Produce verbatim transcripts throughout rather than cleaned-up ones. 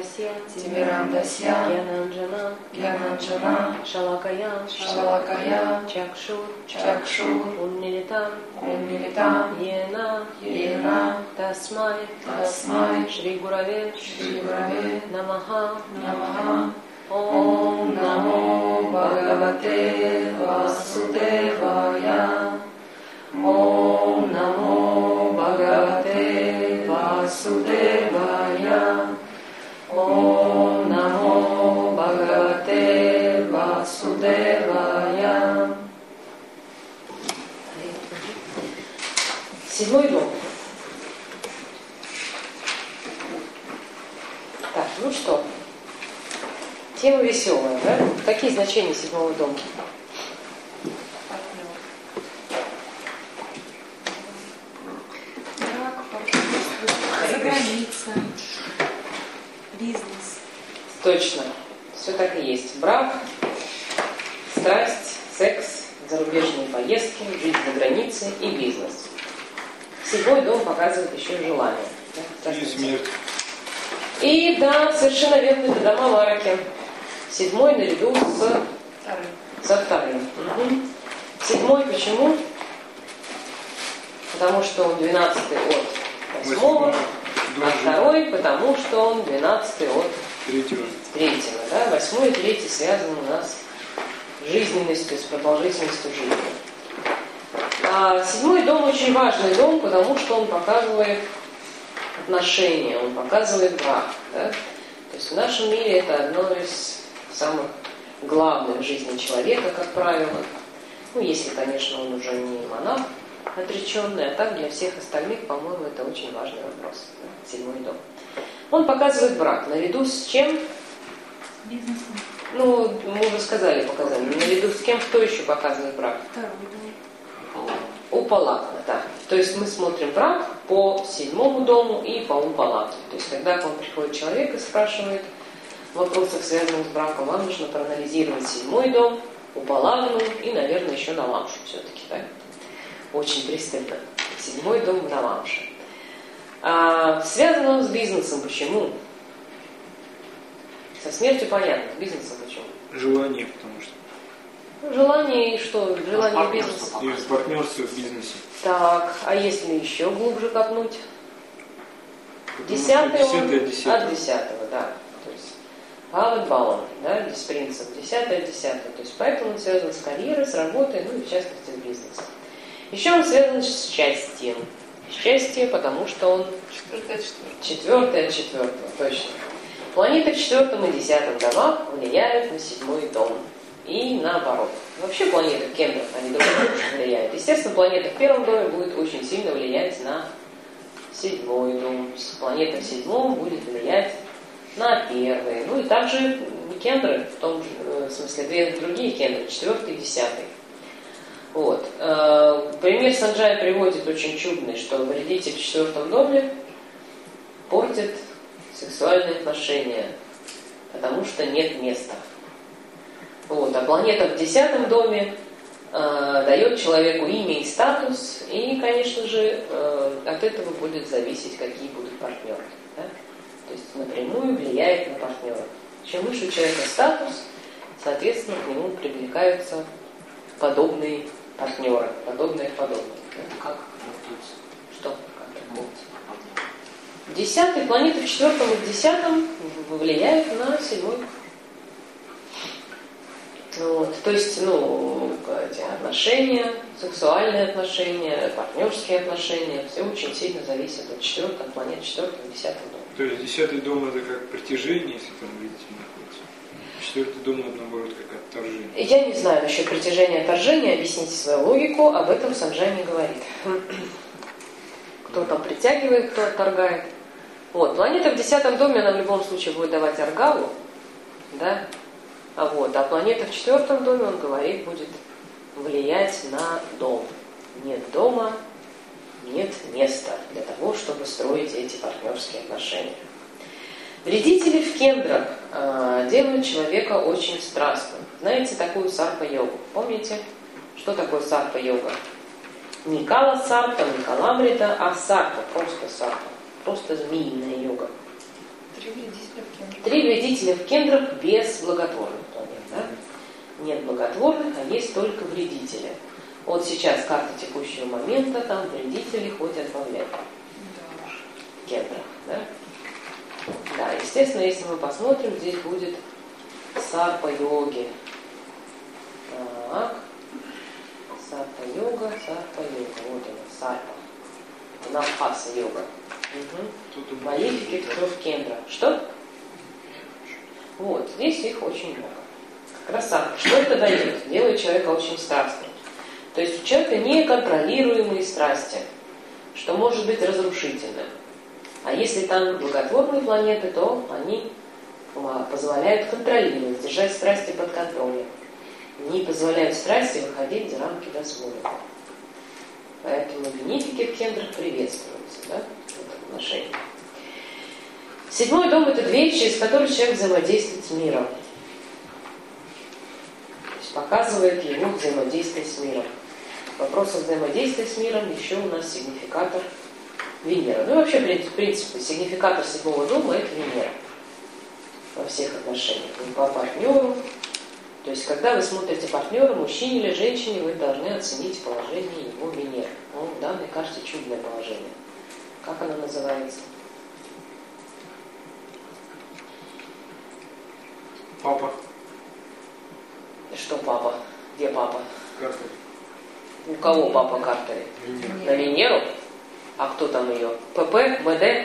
Тимирандасья, Тимирандасья, Гьянанджана, Гьянанджана, Шалакая, Шалакая, Чакшур, Чакшур, Унмилитам, Унмилитам, Йена, Йена, Тасмай, Тасмай, Шри Гураве, Шри Гураве, Намаха, Намаха. Ом Намо Бхагавате Васудевая. Ом Намо Бхагавате Васудевая. Ом Намо Бхагавате Васудевая. Седьмой дом. Так, ну что? Тема веселая, да? Какие значения седьмого дома? Брак, партнерство, за граница, бизнес. Точно. Все так и есть. Брак, страсть, секс, зарубежные поездки, жизнь за границей и бизнес. Седьмой дом показывает еще и желание. Да? И смерть. И да, совершенно верно, это дома Мараки. Седьмой наряду с Второй. со вторым. Угу. Седьмой почему? Потому что он двенадцатый от восьмого, а второй потому что он двенадцатый от Третьего. третьего. Да? Восьмой и третий связаны у нас с жизненностью, с продолжительностью жизни. А седьмой дом очень важный дом, потому что он показывает отношения, он показывает брак. Да? То есть в нашем мире это одно из самых главных в жизни человека, как правило. Ну, если, конечно, он уже не монах отреченный, а так для всех остальных, по-моему, это очень важный вопрос. Да? Седьмой дом. Он показывает брак. Наряду с чем? Бизнесом. Ну, мы уже сказали показания. Наряду с кем, кто еще показывает брак? Второй дом. Упалакна, да. То есть мы смотрим брак по седьмому дому и по Упалакне. То есть когда к вам приходит человек и спрашивает в вопросах, связанных с браком, вам нужно проанализировать седьмой дом, Упалакну и, наверное, еще Навамшу все-таки, да? Очень пристально. Седьмой дом в Навамше. А, связан он с бизнесом. Почему? Со смертью понятно. С бизнесом почему? Желание, потому что. Желание и что? Желание бизнеса. И в партнерстве в бизнесе. Так, а если еще глубже копнуть? Потому Десятый что он десятый от десятого. от десятого, да. То есть Галат Балан, да, здесь принцип десятый от десятого. То есть поэтому он связан с карьерой, с работой, ну и в частности с бизнесом. Еще он связан с счастьем. Счастье, потому что он Четвертый от четвертого. четвертый от четвертого, точно. Планеты в четвертом и десятом домах влияют на седьмой дом. И наоборот. Вообще планеты в кендрах, они друг на друга влияют. Естественно, планета в первом доме будет очень сильно влиять на седьмой дом. Планета в седьмом будет влиять на первый. Ну и также кендры, в том же, в смысле, две другие кендры, четвертый и десятый. Вот. Пример Санджая приводит очень чудный, что вредитель в четвертом доме портит сексуальные отношения, потому что нет места. Вот. А планета в десятом доме э, дает человеку имя и статус, и, конечно же, э, от этого будет зависеть, какие будут партнеры. Да? То есть напрямую влияет на партнера. Чем выше у человека статус, соответственно, к нему привлекаются подобные партнеры, подобные подобные. Да? Как трактуется? Что? Как трактуется? Десятый, планеты в четвертом и в десятом влияют на седьмой. Вот, то есть, ну, эти отношения, сексуальные отношения, партнерские отношения, все очень сильно зависит от четвертого, планет четвертого и десятого дома. То есть десятый дом это как притяжение, если там видите находится. Четвертый дом, наоборот, как отторжение. Я не знаю насчет притяжения и отторжения, объясните свою логику, об этом Санджай не говорит. Кто там притягивает, кто отторгает. Вот, планета в десятом доме, она в любом случае будет давать оргазм, да? А вот, а планета в четвертом доме, он говорит, будет влиять на дом. Нет дома, нет места для того, чтобы строить эти партнерские отношения. Вредители в кендрах э, делают человека очень страстным. Знаете такую сарпа-йогу? Помните, что такое сарпа-йога? Не кала-сарпа, не каламрита, а сарпа, просто сарпа. Просто змеиная йога. Три вредителя в кендрах. Три вредителя в кендрах без благотворных планет. Да? Нет благотворных, а есть только вредители. Вот сейчас карта текущего момента, там вредители хоть отбавляют в кендрах. Да? Да, естественно, если мы посмотрим, здесь будет сарпа-йоги. Так. Сарпа-йога, сарпа-йога. Вот она, сарпа. Навхаса-йога. Угу. Малефики в трех кендрах. Что? Вот, здесь их очень много. Красавчик. Что это дает? Делает человека очень страстным. То есть у человека неконтролируемые страсти, что может быть разрушительным. А если там благотворные планеты, то они позволяют контролировать, держать страсти под контролем. Не позволяют страсти выходить за рамки дозволенного. Поэтому бенефики в кендрах приветствуются, да, в этом отношении. Седьмой дом – это дверь, через которую человек взаимодействует с миром. То есть показывает его взаимодействие с миром. В вопросах взаимодействия с миром еще у нас сигнификатор Венера. Ну и вообще, в принципе, сигнификатор седьмого дома – это Венера. Во всех отношениях. И по партнеру. То есть, когда вы смотрите партнера, мужчине или женщине, вы должны оценить положение его Венеры. Ну, в данной карте чудное положение. Как оно называется? Папа. Что папа? Где папа? Карта. У кого папа карты? Венера. На Венеру? А кто там ее? ПП? МД?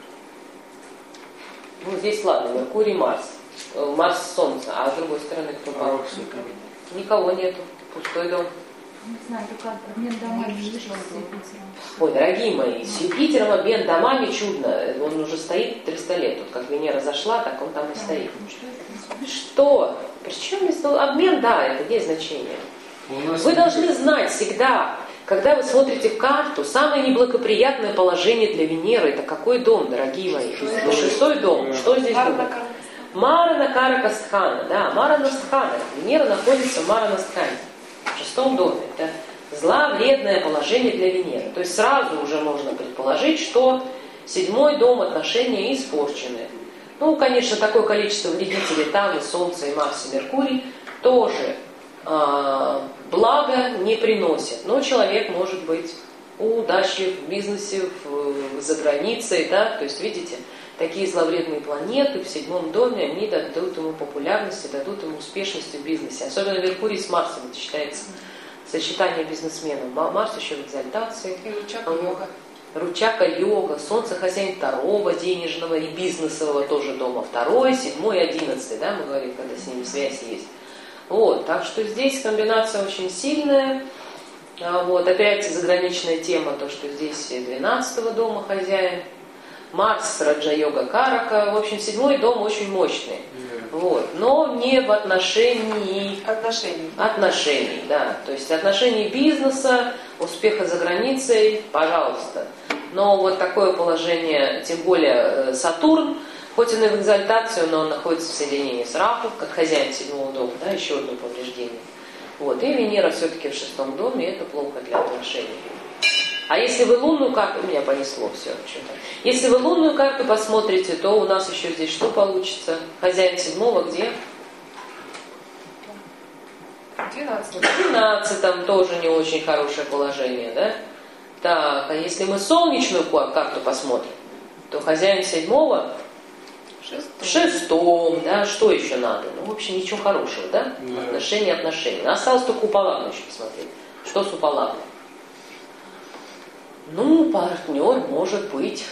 Ну, здесь ладно, Меркурий, Марс. Марс, Солнце, а с другой стороны кто папа? Никого нету. Пустой дом. Не знаю, только обмен домами с Юпитером. Ой, дорогие мои, с Юпитером обмен домами чудно. Он уже стоит триста лет. Вот как Венера зашла, так он там и стоит. Что? Причем здесь обмен, да, это есть значение. Вы должны знать всегда, когда вы смотрите в карту, самое неблагоприятное положение для Венеры — это какой дом, дорогие мои? Это шестой дом. Что здесь будет? Марана Каракастхана, да, Маранастхана. Венера находится в Маранастхане, в шестом доме. Это зловредное положение для Венеры. То есть сразу уже можно предположить, что седьмой дом, отношения испорчены. Ну, конечно, такое количество вредителей там, и Солнце, и Марс, и Меркурий, тоже э, благо не приносят. Но человек может быть удачлив в бизнесе, в, за границей, да, то есть, видите, такие зловредные планеты в седьмом доме, они дадут ему популярности, дадут ему успешности в бизнесе. Особенно Меркурий с Марсом, это считается сочетание бизнесменов. Марс еще в экзальтации. И Ручака-йога. Ручака-йога, Солнце хозяин второго денежного и бизнесового тоже дома. Второй, седьмой, одиннадцатый, да, мы говорим, когда с ними связь есть. Вот, так что здесь комбинация очень сильная. Вот, опять заграничная тема, то, что здесь двенадцатого дома хозяин. Марс, Раджа-йога, Карака. В общем, седьмой дом очень мощный. Yeah. Вот. Но не в отношении... Отношений. Отношений, да. То есть отношений бизнеса, успеха за границей, пожалуйста. Но вот такое положение, тем более Сатурн, хоть он и в экзальтацию, но он находится в соединении с Раху, как хозяин седьмого дома, да, еще одно повреждение. Вот. И Венера все-таки в шестом доме, и это плохо для отношений. А если вы лунную карту, меня понесло все что-то. Если вы лунную карту посмотрите, то у нас еще здесь что получится? Хозяин седьмого где? Двенадцатом. В двенадцатом тоже не очень хорошее положение, да? Так, а если мы солнечную карту посмотрим, то хозяин седьмого в шестом, да? Что еще надо? Ну, в общем, ничего хорошего, да? Да. Отношения, отношения. Осталось только Упалавну еще посмотреть. Что с Упалавной? Ну, партнер может быть.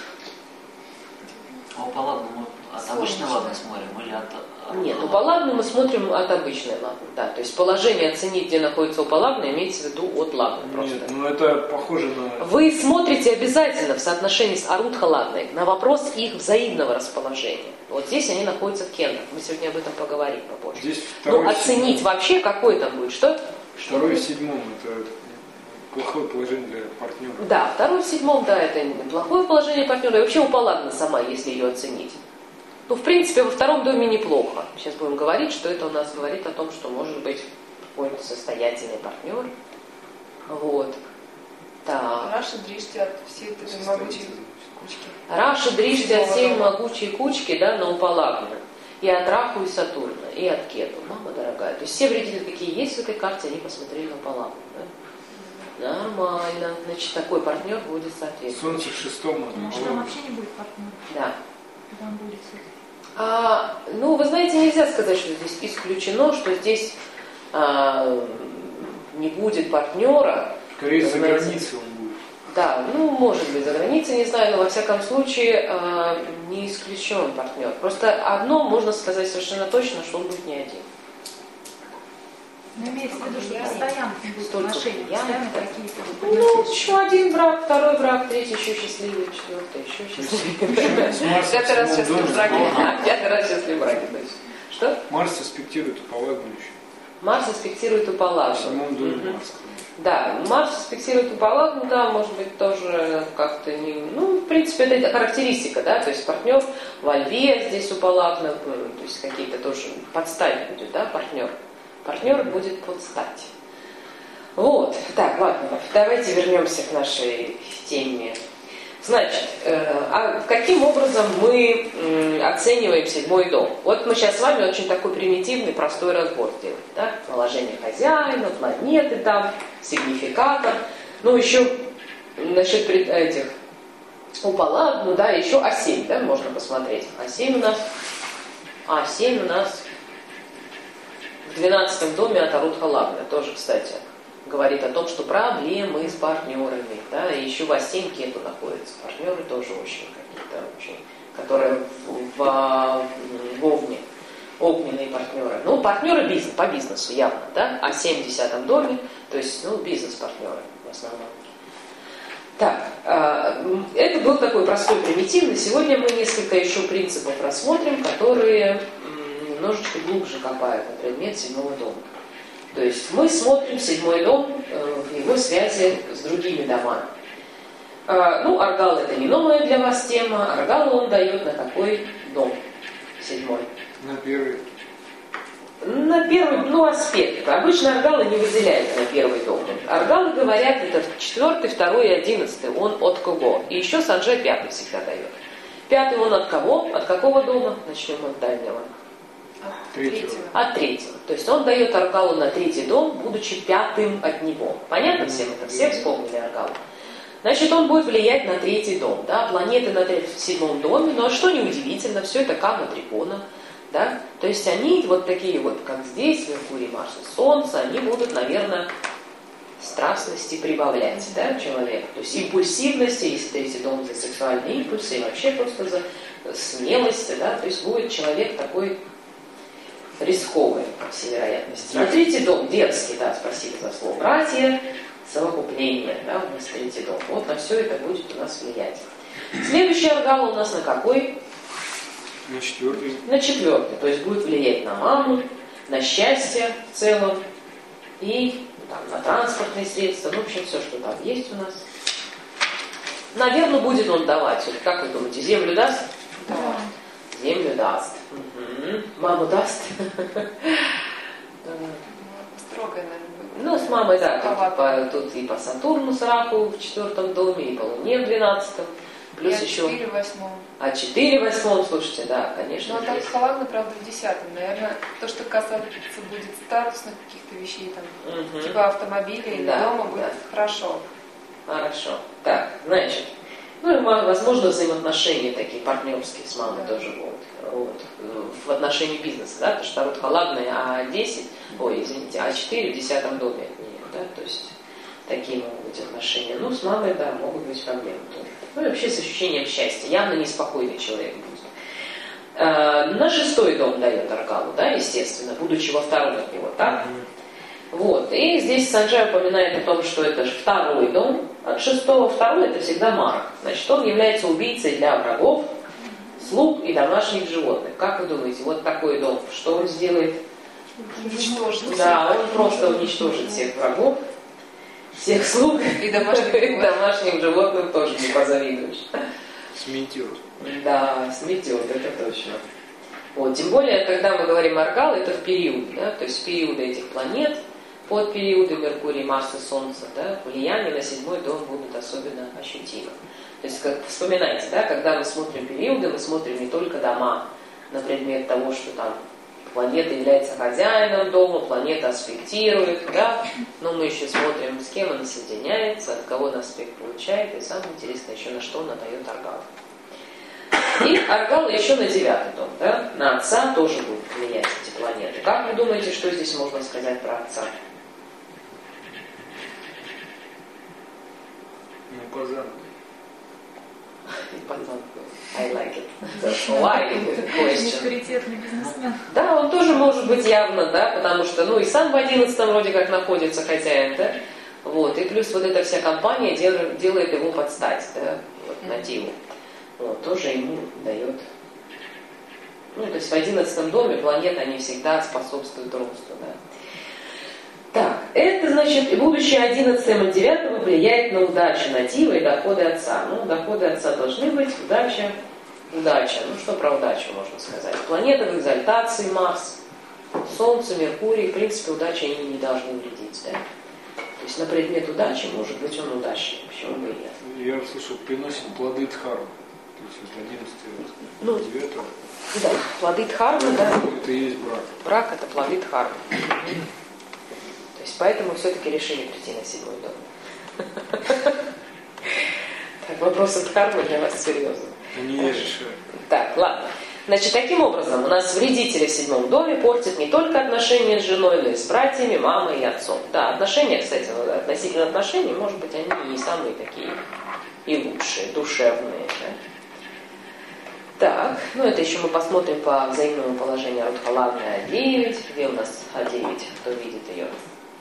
А у Палладну мы от обычной ладны смотрим или от... от Нет, Упалавну мы смотрим от обычной ладны. Да, то есть положение оценить, где находится Упалавна, имеется в виду от ладны просто. Нет, ну это похоже на... Вы смотрите обязательно в соотношении с Арудха ладной на вопрос их взаимного расположения. Вот здесь они находятся в кендрах. Мы сегодня об этом поговорим попозже. Здесь второй, ну, оценить седьмой. Вообще, какой там будет, что? Второй в седьмом это плохое положение для партнера. Да, второй в седьмом, да, это плохое положение партнера. И вообще Упалавна сама, если ее оценить. Ну, в принципе, во втором доме неплохо. Сейчас будем говорить, что это у нас говорит о том, что может быть какой-то состоятельный партнер. Вот. Так. Наши дришти от всей этой могучей кучки. Раша, Дришти, от всей могучей кучки, да, на Упалагну. И от Раху, и Сатурна, и от Кету. Мама дорогая. То есть все вредители, какие есть в этой карте, они посмотрели на Упалагну. Да? Нормально. Значит, такой партнер будет соответствовать. Солнце в шестом. Может, там вообще не будет партнера? Да. Когда он будет все. А, ну, вы знаете, нельзя сказать, что здесь исключено, что здесь а, не будет партнера. Скорее, за знаете, границей он будет. Да, ну, может быть, за границей, не знаю, но во всяком случае а, не исключен партнер. Просто одно можно сказать совершенно точно, что он будет не один. Но имеется в виду, что постоянно не будет Столько отношений, влияния, постоянно да. какие-то Ну, еще один брак, второй брак, третий еще счастливый, четвертый еще счастливый. С Марсом Пятый раз в седьмом счастлив в доме. браке. Пятый раз счастливый в браке, точно. Что? Марс аспектирует Упалагну еще. Марс аспектирует В Упалагну. седьмом доме Мгм. Марс. Да, Марс аспектирует Упалагну, да, может быть, тоже как-то не... Ну, в принципе, это характеристика, да, то есть партнер во Льве здесь Упалагна, то есть какие-то тоже подстать будет, да, партнер. Партнер будет под стать. Вот, так, ладно, давайте вернемся к нашей теме. Значит, э, а каким образом мы э, оцениваем седьмой дом? Вот мы сейчас с вами очень такой примитивный, простой разбор делаем. Да? Положение хозяина, планеты там, сигнификатор. Ну, еще насчет этих Упалагну, да, еще А семь, да, можно посмотреть. А семь у нас, А семь у нас в двенадцатом доме от Арутха Лагна, тоже, кстати, говорит о том, что проблемы с партнерами, да, и еще в А семь Кету находятся. Партнеры тоже очень какие-то, очень, которые в, в, в Овне, огненные партнеры. Ну, партнеры бизнес, по бизнесу явно, да, А семь в десятом доме, то есть, ну, бизнес-партнеры в основном. Так, это был такой простой, примитивный. Сегодня мы несколько еще принципов рассмотрим, которые немножечко глубже копают на предмет седьмого дома. То есть мы смотрим седьмой дом в его связи с другими домами. Ну, Аргал это не новая для вас тема. Аргал он дает на какой дом? Седьмой. На первый. На первый, ну, аспект. Обычно аргалы не выделяются на первый дом. Аргалы говорят, это четвертый, второй и одиннадцатый, он от кого? И еще Санджай пятый всегда дает. Пятый он от кого? От какого дома? Начнем от дальнего. От Третьего. третьего. От третьего. То есть он дает аргалу на третий дом, будучи пятым от него. Понятно всем это? Все вспомнили аргалу? Значит, он будет влиять на третий дом. Да? Планеты на третьем, в седьмом доме. Но что неудивительно, все это Кама Трикона. Да? То есть они вот такие вот, как здесь, Меркурий, Марс и Солнце, они будут, наверное, страстности прибавлять, да, человеку. То есть импульсивности, если третий дом за сексуальные импульсы, и вообще просто за смелость, да, то есть будет человек такой рисковый, по всей вероятности. На третий дом дерзкий, да, спасибо за слово, братья, совокупление, да, у нас третий дом. Вот на все это будет у нас влиять. Следующий аргал у нас на какой? На четвертый. На четвертый, то есть будет влиять на маму, на счастье в целом и там, на транспортные средства, ну, в общем, все, что там есть у нас. Наверное, будет он давать. Вот как вы думаете, землю даст? Да. Землю даст. Угу. Маму даст? Строгая, наверное, будет. Ну, с мамой, да, тут, Строгая. по, тут и по Сатурну с Раху в четвертом доме, и по Луне в двенадцатом. Плюс И еще... четыре в восьмом. А четыре в восьмом, слушайте, да, конечно. Ну, а там есть. Халагна, правда, в десятом. Наверное, то, что касается будет статусных каких-то вещей, там, Мгм. типа автомобиля или Да, дома, будет да. хорошо. Хорошо. Так, значит, ну и, возможно, взаимоотношения такие партнерские с мамой Да. тоже будут. Вот. В отношении бизнеса, да, потому что Тарот Халагная А десять, ой, извините, А четыре в десятом доме от нее, да, то есть такие могут быть отношения. Ну, с мамой, да, могут быть проблемы тоже. Ну и вообще с ощущением счастья. Явно неспокойный человек будет. А, на шестой дом дает аргалу, да, естественно, будучи во втором от него, так? Вот. И здесь Санджай упоминает о том, что это же второй дом. От шестого второй это всегда Марк. Значит, он является убийцей для врагов, слуг и домашних животных. Как вы думаете, вот такой дом, что он сделает? Уничтожить. Да, он просто уничтожит всех врагов, всех слуг И домашних и животных. домашним животным тоже не позавидуешь. Сметет. Да, сметет, это точно. Вот, тем более, когда мы говорим аргал, это в период, да, то есть в периоды этих планет, под периоды Меркурия, Марс и Солнца, да, влияние на седьмой дом будут особенно ощутимы. То есть, как вспоминайте, да, когда мы смотрим периоды, мы смотрим не только дома на предмет того, что там планета является хозяином дома, планета аспектирует, да, но мы еще смотрим, с кем она соединяется, от кого она аспект получает, и самое интересное еще, на что она дает аргал. И аргал еще на девятый дом, да, на отца тоже будут влиять эти планеты. Как вы думаете, что здесь можно сказать про отца? Ну, Казан. I like it. That's why question. Авторитетный бизнесмен. Да, он тоже может быть явно, да, потому что, ну, и сам в одиннадцатом вроде как находится хозяин, да, вот, и плюс вот эта вся компания делает, делает его под стать, да, вот, нативу. Вот, тоже ему дает. Ну, то есть в одиннадцатом доме планеты, они всегда способствуют росту, да. Так, это значит, будущее одиннадцатого и девятого влияет на удачу натива и доходы отца. Ну, доходы отца должны быть, удача, удача. Ну, что про удачу можно сказать? Планета в экзальтации, Марс, Солнце, Меркурий, в принципе, удачи они не должны вредить, да. То есть на предмет удачи, может быть, он удачный, почему бы и нет. Я слышал, приносит плоды Дхармы. То есть это одиннадцатого, ну, девятого. Да, плоды Дхармы, да. Это и есть брак. Брак – это плоды Дхармы. То есть поэтому все-таки решили прийти на седьмой дом. Так, вопросы Дхармы для вас серьезно. Они не решают. Так, ладно. Значит, таким образом, у нас вредители в седьмом доме портят не только отношения с женой, но и с братьями, мамой и отцом. Да, отношения, кстати, относительно отношений, может быть, они не самые такие и лучшие, душевные. Да? Так, ну это еще мы посмотрим по взаимному положению Радхалагны А девять. Где у нас А девять? Кто видит ее?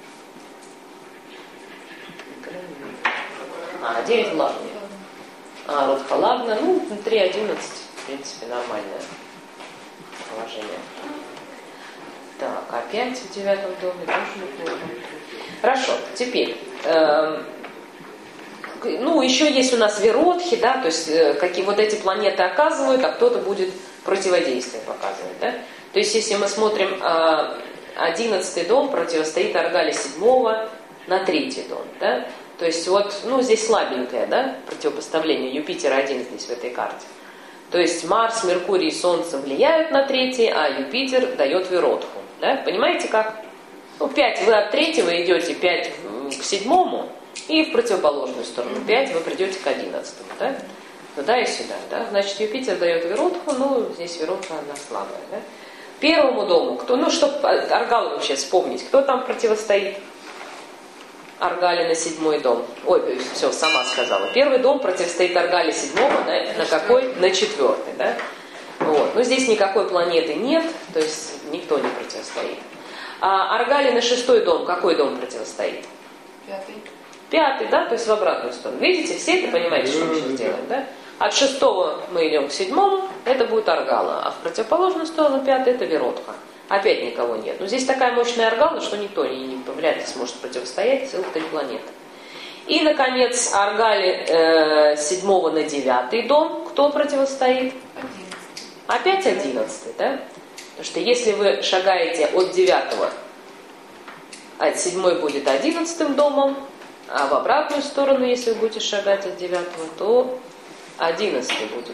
А, девять в Лагне. А, Радхалагна, ну, три одиннадцать, в принципе, нормальное положение. Так, опять в девятом доме тоже неплохо. Хорошо, теперь... Эм, ну, еще есть у нас Виродхи, да, то есть э, какие вот эти планеты оказывают, а кто-то будет противодействие показывать, да. То есть, если мы смотрим, э, одиннадцатый дом противостоит Аргале седьмого на третий дом, да. То есть, вот, ну, здесь слабенькое, да, противопоставление, Юпитер один здесь в этой карте. То есть, Марс, Меркурий и Солнце влияют на третий, а Юпитер дает Виродху, да. Понимаете, как? Ну, пять вы от третьего идете, пять к седьмому, и в противоположную сторону. пять вы придете к одиннадцатому, да? Туда и сюда, да? Значит, Юпитер дает Виродху, ну, здесь Виродха она слабая, да? Первому дому, кто, ну, чтобы Аргалу вообще вспомнить, кто там противостоит Аргале на седьмой дом? Ой, все, сама сказала. Первый дом противостоит Аргале седьмого, на, на какой? На четвертый, да? Вот. Но здесь никакой планеты нет, то есть никто не противостоит. А Аргале на шестой дом, какой дом противостоит? Пятый. Пятый, да, то есть в обратную сторону. Видите, все это понимаете, что мы сейчас делаем, да? От шестого мы идем к седьмому, это будет Аргала, а в противоположную сторону пятый это Виродха. Опять никого нет. Но здесь такая мощная Аргала, что никто не, не вряд ли сможет противостоять целых три планеты. И, наконец, Аргале э, седьмого на девятый дом, кто противостоит? Одиннадцатый. Опять одиннадцатый, да? Потому что если вы шагаете от девятого, от седьмой будет одиннадцатым домом, а в обратную сторону, если вы будете шагать от девятого, то одиннадцатый будет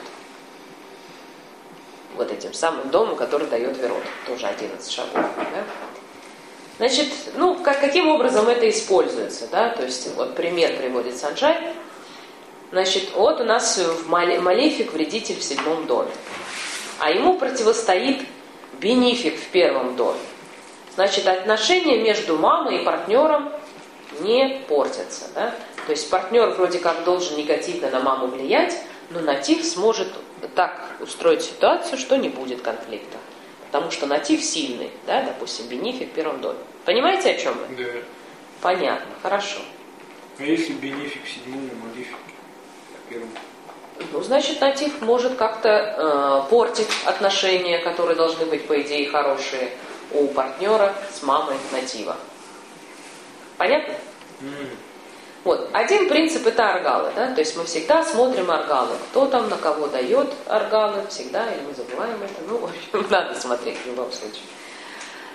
вот этим самым домом, который дает Вирод. Тоже одиннадцать шагов. Да? Значит, ну, как, каким образом это используется? Да? То есть, вот пример приводит Санджай. Значит, вот у нас в Малефик вредитель в седьмом доме. А ему противостоит бенефик в первом доме. Значит, отношения между мамой и партнером не портятся. Да? То есть партнер вроде как должен негативно на маму влиять, но натив сможет так устроить ситуацию, что не будет конфликта. Потому что натив сильный, да, допустим, бенефик в первом доме. Понимаете, о чем мы? Да. Понятно, хорошо. А если бенефик в седьмом и малефик в первом? Ну, значит, натив может как-то э, портить отношения, которые должны быть, по идее, хорошие у партнера с мамой натива. Понятно? Mm. Вот. Один принцип это аргалы, да, то есть мы всегда смотрим аргалы. Кто там на кого дает аргалы, всегда, или мы забываем это, ну, в общем, надо смотреть в любом случае.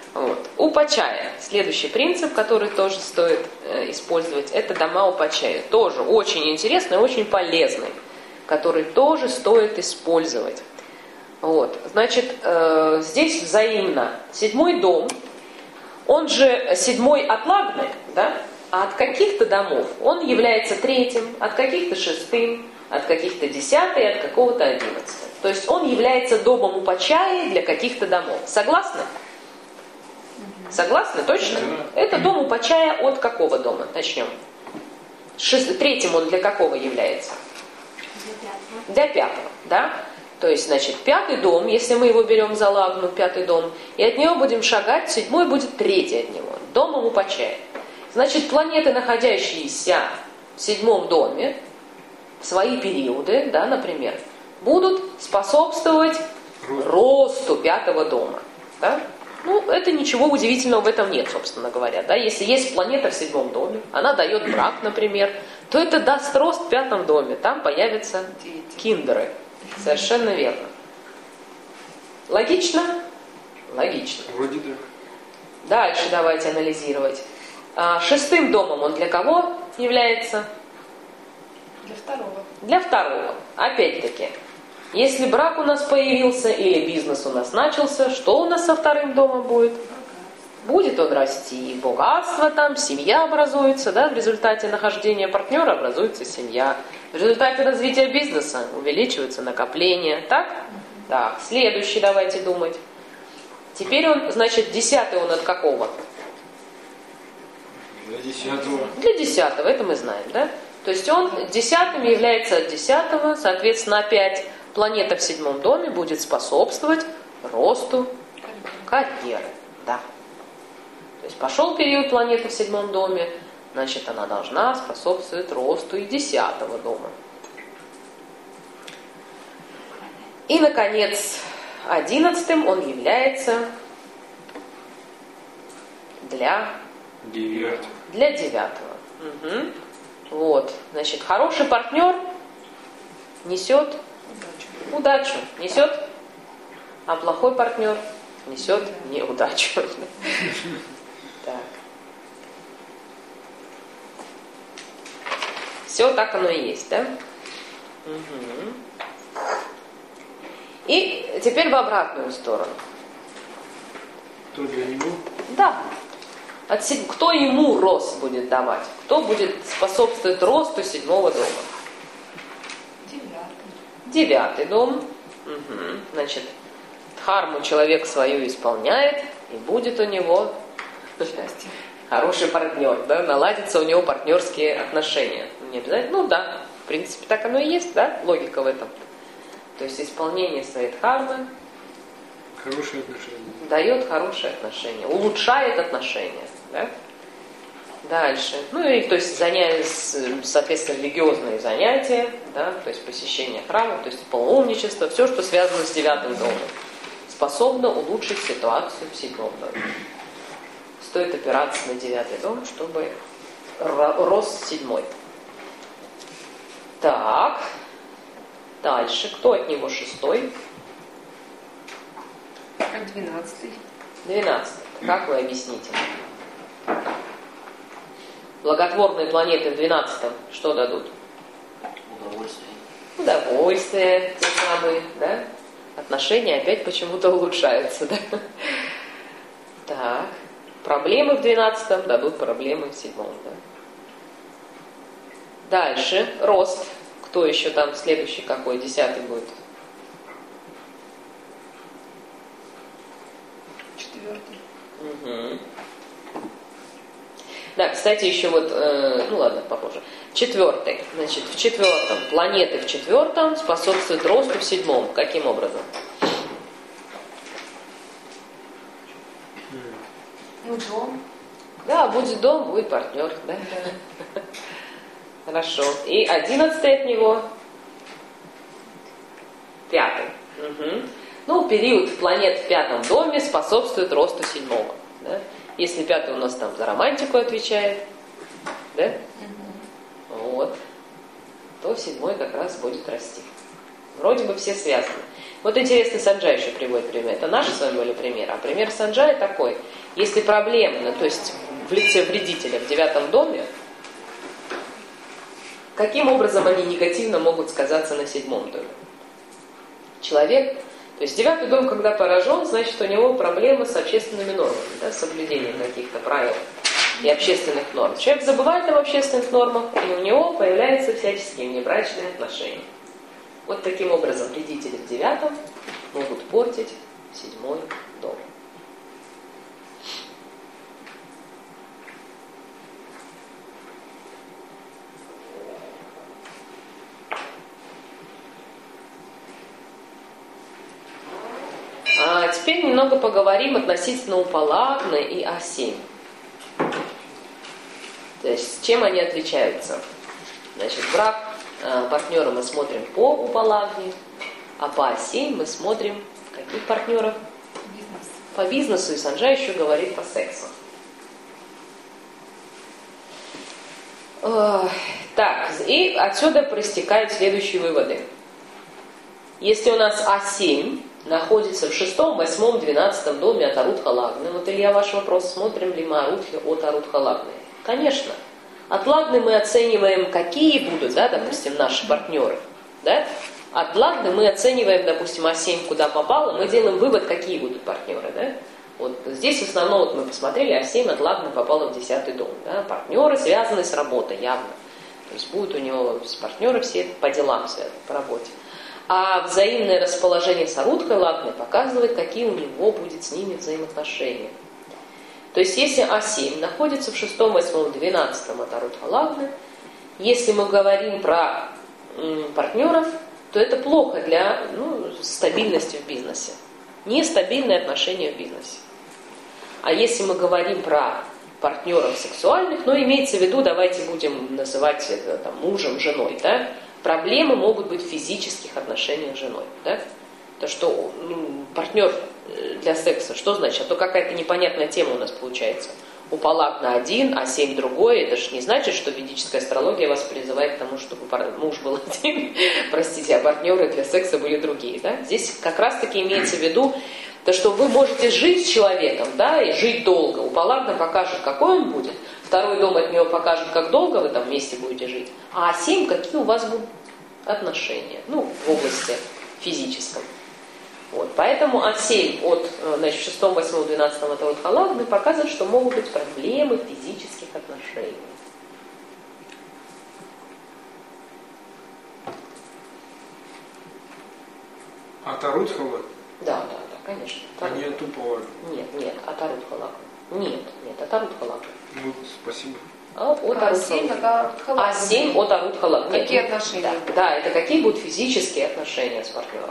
Вот. Упачая. Следующий принцип, который тоже стоит э, использовать, это дома упачая. Тоже очень интересный, очень полезный, который тоже стоит использовать. Вот. Значит, э, здесь взаимно. Седьмой дом, он же седьмой от лагны, да? А от каких-то домов он является третьим, от каких-то шестым, от каких-то десятым, от какого-то одиннадцатым. То есть он является домом упачая для каких-то домов. Согласны? Согласны? Точно? Это дом упачая от какого дома? Начнем. Шест... Третьим он для какого является? Для пятого. Да? То есть, значит, пятый дом, если мы его берем за лагну, пятый дом, и от него будем шагать, седьмой будет третий от него. Домом упачая. Значит, планеты, находящиеся в седьмом доме, в свои периоды, да, например, будут способствовать росту пятого дома. Да? Ну, это ничего удивительного в этом нет, собственно говоря. Да? Если есть планета в седьмом доме, она дает брак, например, то это даст рост в пятом доме. Там появятся киндеры. Совершенно верно. Логично? Логично. Вроде да. Дальше давайте анализировать. А, шестым домом он для кого является? Для второго. Для второго. Опять-таки, если брак у нас появился или бизнес у нас начался, что у нас со вторым домом будет? Будет он расти. Богатство там, семья образуется, да, в результате нахождения партнера образуется семья. В результате развития бизнеса увеличиваются накопления. Так? Так, следующий давайте думать. Теперь он, значит, десятый он от какого? Для десятого. Для десятого, это мы знаем, да? То есть он десятым является от десятого, соответственно, опять планета в седьмом доме будет способствовать росту карьеры. Да. То есть пошел период планеты в седьмом доме, значит, она должна способствовать росту и десятого дома. И, наконец, одиннадцатым он является для Девятого. Для девятого. Угу. Вот. Значит, хороший партнер несет удачу. удачу. Несет, а плохой партнер несет неудачу. Так. Все так оно и есть, да? Угу. И теперь в обратную сторону. Кто для него? Да. От седь... Кто ему рост будет давать? Кто будет способствовать росту седьмого дома? Девятый. Девятый дом. Угу. Значит, дхарму человек свою исполняет, и будет у него Счастье. хороший партнер, да? Наладятся у него партнерские отношения. Не обязательно? Ну да, в принципе, так оно и есть, да? Логика в этом. То есть исполнение своей дхармы Хорошие отношения. дает хорошие отношения, улучшает отношения. Да? Дальше. Ну и то есть занятия, соответственно, религиозные занятия, да, то есть посещение храма, то есть полоумничество, все, что связано с девятым домом, способно улучшить ситуацию в седьмом доме. Стоит опираться на девятый дом, чтобы рос седьмой. Так. Дальше. Кто от него шестой? Как двенадцатый. Двенадцатый. Как вы объясните? Благотворные планеты в двенадцатом что дадут? Удовольствие. Удовольствие, те самые, да? Отношения опять почему-то улучшаются, да? Так. Проблемы в двенадцатом дадут проблемы в седьмом, да? Дальше. Рост. Кто еще там следующий какой? Десятый будет? Четвертый. Угу. Да, кстати, еще вот, э, ну ладно, попозже. Четвертый. Значит, в четвертом, планеты в четвертом способствуют росту в седьмом. Каким образом? Ну, дом. Да, будет дом, будет партнер, да? Да. Хорошо. И одиннадцатый от него? Пятый. Угу. Ну, период планет в пятом доме способствует росту седьмого. Да? Если пятый у нас там за романтику отвечает, да? Угу. Вот. То седьмой как раз будет расти. Вроде бы все связаны. Вот интересный Санджай еще приводит пример. Это наши с вами были примеры. А пример Санджая такой. Если проблема, ну, то есть в лице вредителя в девятом доме, каким образом они негативно могут сказаться на седьмом доме? Человек, то есть девятый дом, когда поражен, значит, у него проблемы с общественными нормами, да, с соблюдением каких-то правил и общественных норм. Человек забывает об общественных нормах, и у него появляются всяческие внебрачные отношения. Вот таким образом вредители в девятом могут портить седьмой дом. А теперь немного поговорим относительно Упалагны и А семь. То есть, чем они отличаются? Значит, брак э, партнера мы смотрим по Упалагне, а по А семь мы смотрим каких партнеров? Бизнес. По бизнесу, и Санджай еще говорит по сексу. Э, так, и отсюда проистекают следующие выводы. Если у нас А семь находится в шестом, восьмом, двенадцатом доме от Арудха Лагны, вот, Илья, ваш вопрос, смотрим ли мы Арудхи от Арудха Лагны? Конечно. От Лагны мы оцениваем, какие будут, да, допустим, наши партнеры. Да? От Лагны мы оцениваем, допустим, А семь куда попало, мы делаем вывод, какие будут партнеры. Да? Вот здесь в основном вот мы посмотрели, А семь от Лагны попало в десятый дом. Да? Партнеры связаны с работой, явно. То есть будут у него партнеры все по делам связаны, по работе. А взаимное расположение с Арудхой Лагной показывает, какие у него будет с ними взаимоотношения. То есть, если А семь находится в шестом, восьмом, двенадцатом от Арудха Лагны, если мы говорим про м, партнеров, то это плохо для ну, стабильности в бизнесе. Нестабильные отношения в бизнесе. А если мы говорим про партнеров сексуальных, ну, имеется в виду, давайте будем называть это там, мужем, женой, да? Проблемы могут быть в физических отношениях с женой, да? То, что ну, партнер для секса, что значит? А то какая-то непонятная тема у нас получается. Упалагна один, А семь другой. Это же не значит, что ведическая астрология вас призывает к тому, чтобы муж был один, простите, а партнеры для секса были другие. Да? Здесь как раз-таки имеется в виду то, что вы можете жить с человеком, да, и жить долго. Упалагна покажет, какой он будет. Второй дом от него покажет, как долго вы там вместе будете жить. А А семь, какие у вас будут отношения, ну, в области физическом. Вот. Поэтому А семь от значит, шестом, восьмом, двенадцатом от Арудха Лагны показывает, что могут быть проблемы в физических отношениях. От Арудха Лагны? Да, да, да, конечно. А не от Упалагны? Нет, нет, от Арудха Лагны. Нет, нет, от Арудха Лагны. Ну, спасибо. А, от А семь от Арудха Лагны. А семь от Арудха Лагны. Какие отношения? Да, да, это какие будут физические отношения с партнером.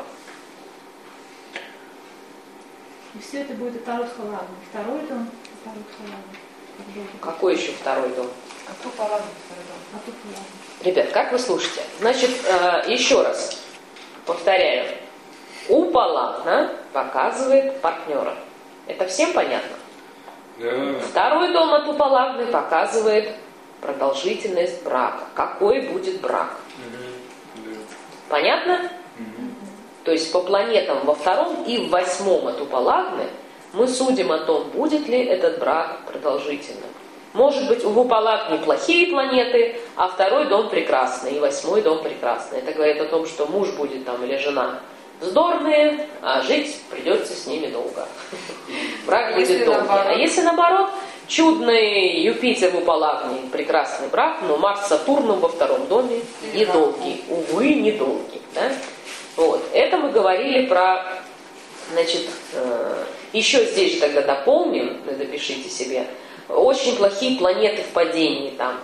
И все это будет от Арудха Лагны. Второй дом от Арудха Лагны. Какой еще второй дом? От Упалагны второй дом. От Арудха Лагны. Ребят, как вы слушаете? Значит, еще раз повторяю. Упалагна показывает партнера. Это всем понятно? Да. Второй дом от Упалагны показывает продолжительность брака. Какой будет брак? Угу. Да. Понятно? Угу. То есть по планетам во втором и в восьмом от Упалагны мы судим о том, будет ли этот брак продолжительным. Может быть, в Упалагне плохие планеты, а второй дом прекрасный, и восьмой дом прекрасный. Это говорит о том, что муж будет там или жена вздорные, а жить придется с ними долго. Брак будет долгий. А если наоборот, чудный Юпитер в Упалагне, прекрасный брак, но Марс с Сатурном во втором доме недолгий. Увы, недолгий. Да? Вот. Это мы говорили про, значит, э, еще здесь же тогда дополним, запишите себе, очень плохие планеты в падении там.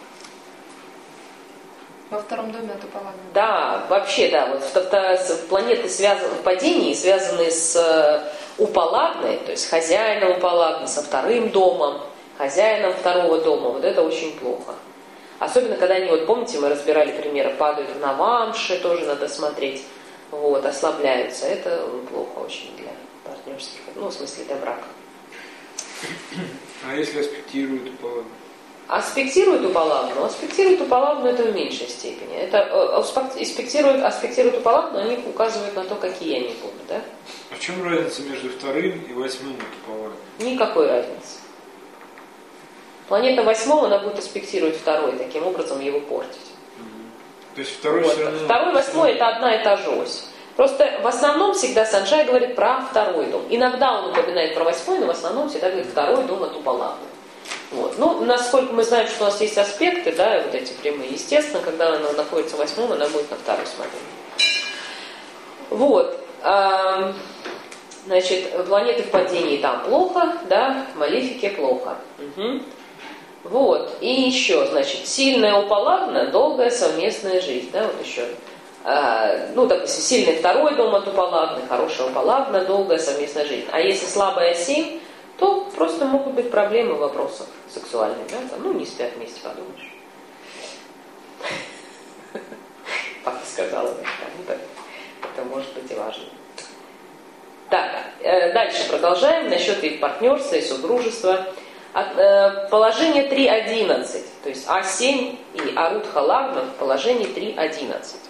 Во втором доме от Упалагны. Да, вообще, да, вот планеты связаны в падении, связанные с Упалагной, то есть хозяином Упалагны, со вторым домом, хозяином второго дома, вот это очень плохо. Особенно, когда они, вот помните, мы разбирали примеры, падают в Навамши, тоже надо смотреть, вот, ослабляются. Это плохо очень для партнерских, ну, в смысле, для брака. А если аспектируют Упалагну? Аспектирует Упалагну. Аспектирует Упалагну это в меньшей степени. Это аспектирует, аспектирует Упалагну, они указывают на то, какие они будут, да? А в чем разница между вторым и восьмым Упалагной? Никакой разницы. Планета восьмого, она будет аспектировать второй, таким образом его портить. Mm-hmm. То есть второй вот. все равно... Второй, восьмой это одна и та же ось. Просто в основном всегда Санджай говорит про второй дом. Иногда он упоминает про восьмой, но в основном всегда говорит второй дом от Упалагны. Вот. Ну, насколько мы знаем, что у нас есть аспекты, да, вот эти прямые, естественно, когда она находится в восьмом, она будет на второй смотреть. Вот. А, значит, планеты в падении там плохо, да, в Малефике плохо. Угу. Вот. И еще, значит, сильная Упалагна, долгая совместная жизнь, да, вот еще. А, ну, допустим, сильный второй дом от Упалагны, хорошая Упалагна, долгая совместная жизнь. А если слабая семь, то просто могут быть проблемы в вопросах сексуальных, да? Ну, не спят вместе, подумаешь. Папа сказала, да, это может быть и важно. Так, дальше продолжаем насчет их партнерства и супружества. Положение три одиннадцать, то есть А семь и Арут Халагна в положении три одиннадцать.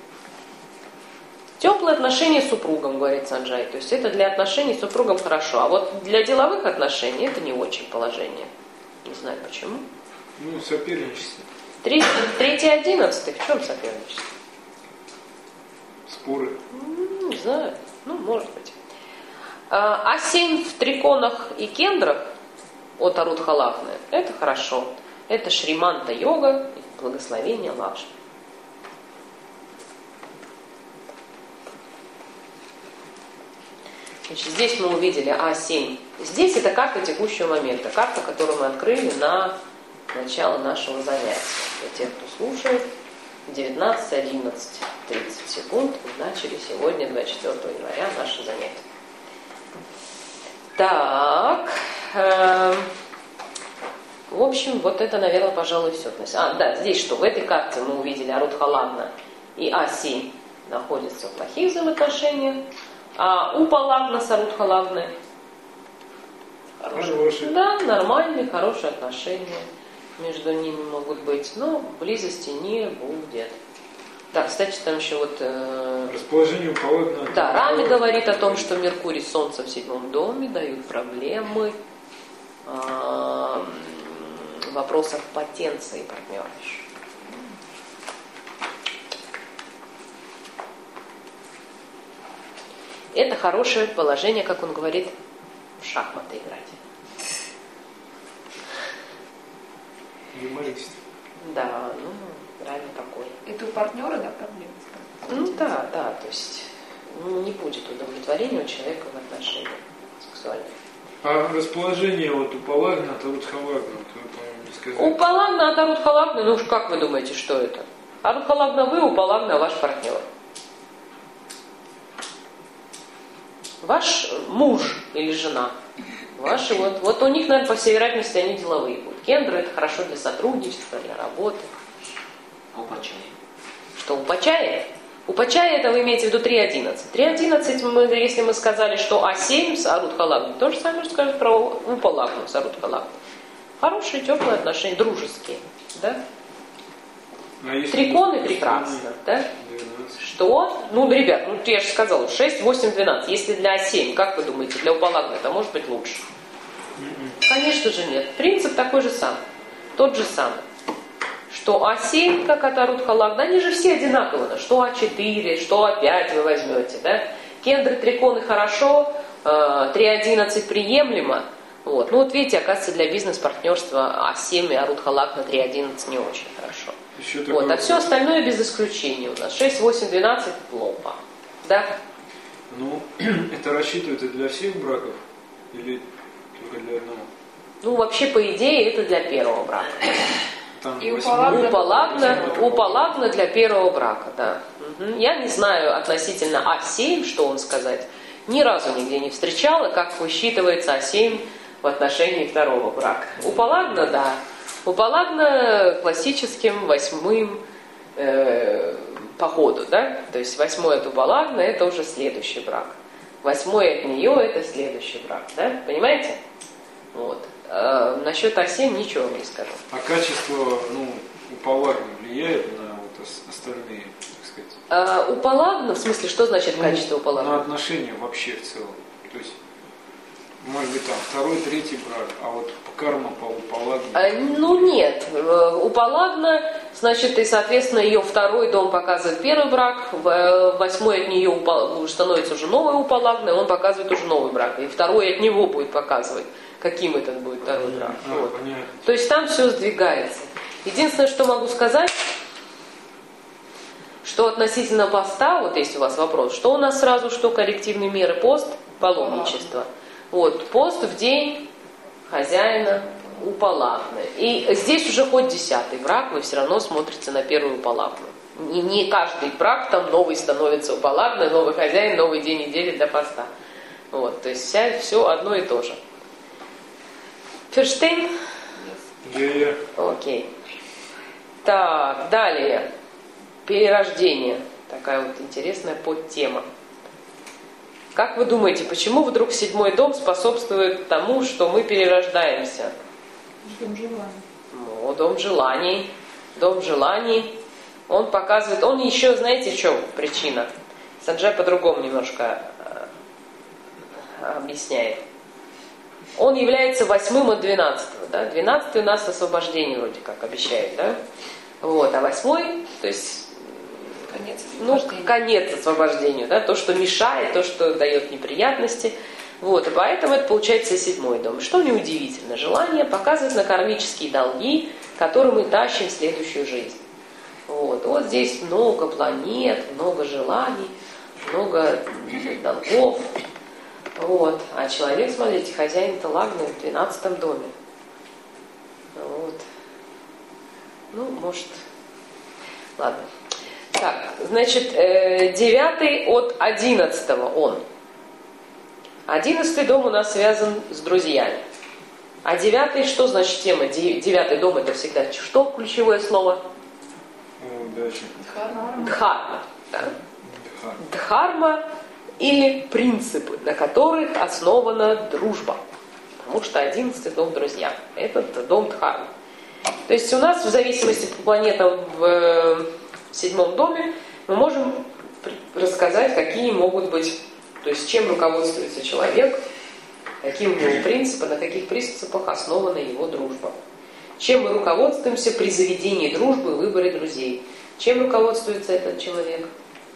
Теплые отношения с супругом, говорит Санджай. То есть это для отношений с супругом хорошо. А вот для деловых отношений это не очень положение. Не знаю почему. Ну, соперничество. Третий одиннадцатый. В чем соперничество? Споры. Ну, не знаю. Ну, может быть. А семь в триконах и кендрах от Арут Халагны это хорошо. Это Шриманта йога и благословение Лакшми. Значит, здесь мы увидели А семь. Здесь это карта текущего момента. Карта, которую мы открыли на начало нашего занятия. Для тех, кто слушает, девятнадцать одиннадцать тридцать секунд. Мы начали сегодня, двадцать четвёртого января, наше занятие. Так. Э, в общем, вот это, наверное, пожалуй, все. А, да, здесь что? В этой карте мы увидели Арут Халагна и А семь находятся в плохих взаимоотношениях. А Упалагна с Арут Халагной хорошие. Да, нормальные, хорошие отношения между ними могут быть, но близости не будет. Да, кстати, там еще вот... Э, Расположение Упалагна... Да, Рами говорит о том, что Меркурий с Солнцем в седьмом доме дают проблемы э, в вопросах потенции партнерши. Это хорошее положение, как он говорит, в шахматы играть. Юморист. Да, ну, реально такой. Это у партнера, да, проблемы? Ну да, да, то есть не будет удовлетворения у человека в отношениях сексуальных. А расположение вот Упалагна от Арут Халагна, вот вы, по-моему, не сказали. Упалагна от Арут Халагна, ну уж как вы думаете, что это? Арут Халагна вы, Упалагна ваш партнер. Ваш муж или жена. Ваши вот, вот у них, наверное, по всей вероятности, они деловые будут. Кендра это хорошо для сотрудничества, для работы. А у Пачая? Что у Пачая? У Пачая это вы имеете в виду три одиннадцать. три одиннадцать, мы, если мы сказали, что А семь с Арут Халагной, то же самое сказать про Упалагну с Арут Халагной. Хорошие, теплые отношения, дружеские. Да? А Триконы прекрасно, да? двенадцать. Что? Ну, ребят, ну я же сказала, шесть, восемь, двенадцать. Если для А семь, как вы думаете, для Упалагны это может быть лучше? Mm-mm. Конечно же нет. Принцип такой же самый. Тот же самый. Что А семь, как от Арут Халагна, они же все одинаковые. Что А четыре, что А пять вы возьмете, да? Кендры, триконы хорошо, три одиннадцать приемлемо. Вот. Ну вот видите, оказывается, для бизнес-партнерства А семь и Арут Халагна три одиннадцать не очень хорошо. Еще Вот, а все остальное без исключения у нас. шесть, восемь, двенадцать плохо. Да? Ну, это рассчитывается для всех браков или только для одного? Ну, вообще, по идее, это для первого брака. Там И восьмой, Упалагна, восьмой. Упалагна для первого брака, да. Угу. Я не знаю относительно А семь, что он сказать. Ни разу нигде не встречала, как высчитывается А семь в отношении второго брака. Упалагна, да. Упалагна классическим восьмым э, по ходу, да? То есть восьмой от Упалагна это уже следующий брак. Восьмой от нее это следующий брак, да? Понимаете? Вот. Э, насчет А семь ничего не скажу. А качество, ну, Упалагни влияет на вот остальные, так сказать? А, Упалагна, в смысле, что значит Ну, качество Упалагна? На отношения вообще в целом. То есть, может быть, там второй, третий брак, а вот карма по Упалагне. А, ну нет, Упалагна, значит, и, соответственно, ее второй дом показывает первый брак, восьмой от нее становится уже новый Упалагна, он показывает уже новый брак, и второй от него будет показывать, каким этот будет второй брак. А, Вот. понятно. То есть там все сдвигается. Единственное, что могу сказать, что относительно поста, вот есть у вас вопрос, что у нас сразу, что коррективные меры, пост, паломничество. Вот, пост в день хозяина Упалагны. И здесь уже хоть десятый брак, вы все равно смотрите на первую Упалагну. И не каждый брак там новый становится Упалагной, новый хозяин, новый день недели для поста. Вот, то есть вся, все одно и то же. Ферштейн? Я-я. Окей. Так, далее. Перерождение. Такая вот интересная подтема. Как вы думаете, почему вдруг седьмой дом способствует тому, что мы перерождаемся? Дом желаний. Ну, дом желаний. Дом желаний. Он показывает... Он еще, знаете, в чем причина? Санджай по-другому немножко э, объясняет. Он является восьмым от двенадцатого. Да? двенадцатый у нас освобождение вроде как обещает, да? Вот, а восьмой, то есть, Конец ну, освобождения. конец освобождению, да? То, что мешает, то, что дает неприятности. Вот, и поэтому это получается седьмой дом. Что неудивительно, желание показывает на кармические долги, которые мы тащим в следующую жизнь. Вот, вот здесь много планет, много желаний, много долгов. Вот. А человек, смотрите, хозяин Талагны в двенадцатом доме. Вот. Ну, может... Ладно. Так, значит, девятый от одиннадцатого он. Одиннадцатый дом у нас связан с друзьями. А девятый, что значит тема? Девятый дом это всегда что ключевое слово? Удачи. Дхарма. Дхарма. Да? Дхарма. Дхарма или принципы, на которых основана дружба. Потому что одиннадцатый дом друзья. Это дом Дхармы. То есть у нас в зависимости по планетам в седьмом доме мы можем рассказать, какие могут быть, то есть чем руководствуется человек, какие у него принципы, на каких принципах основана его дружба. Чем мы руководствуемся при заведении дружбы и выборе друзей. Чем руководствуется этот человек?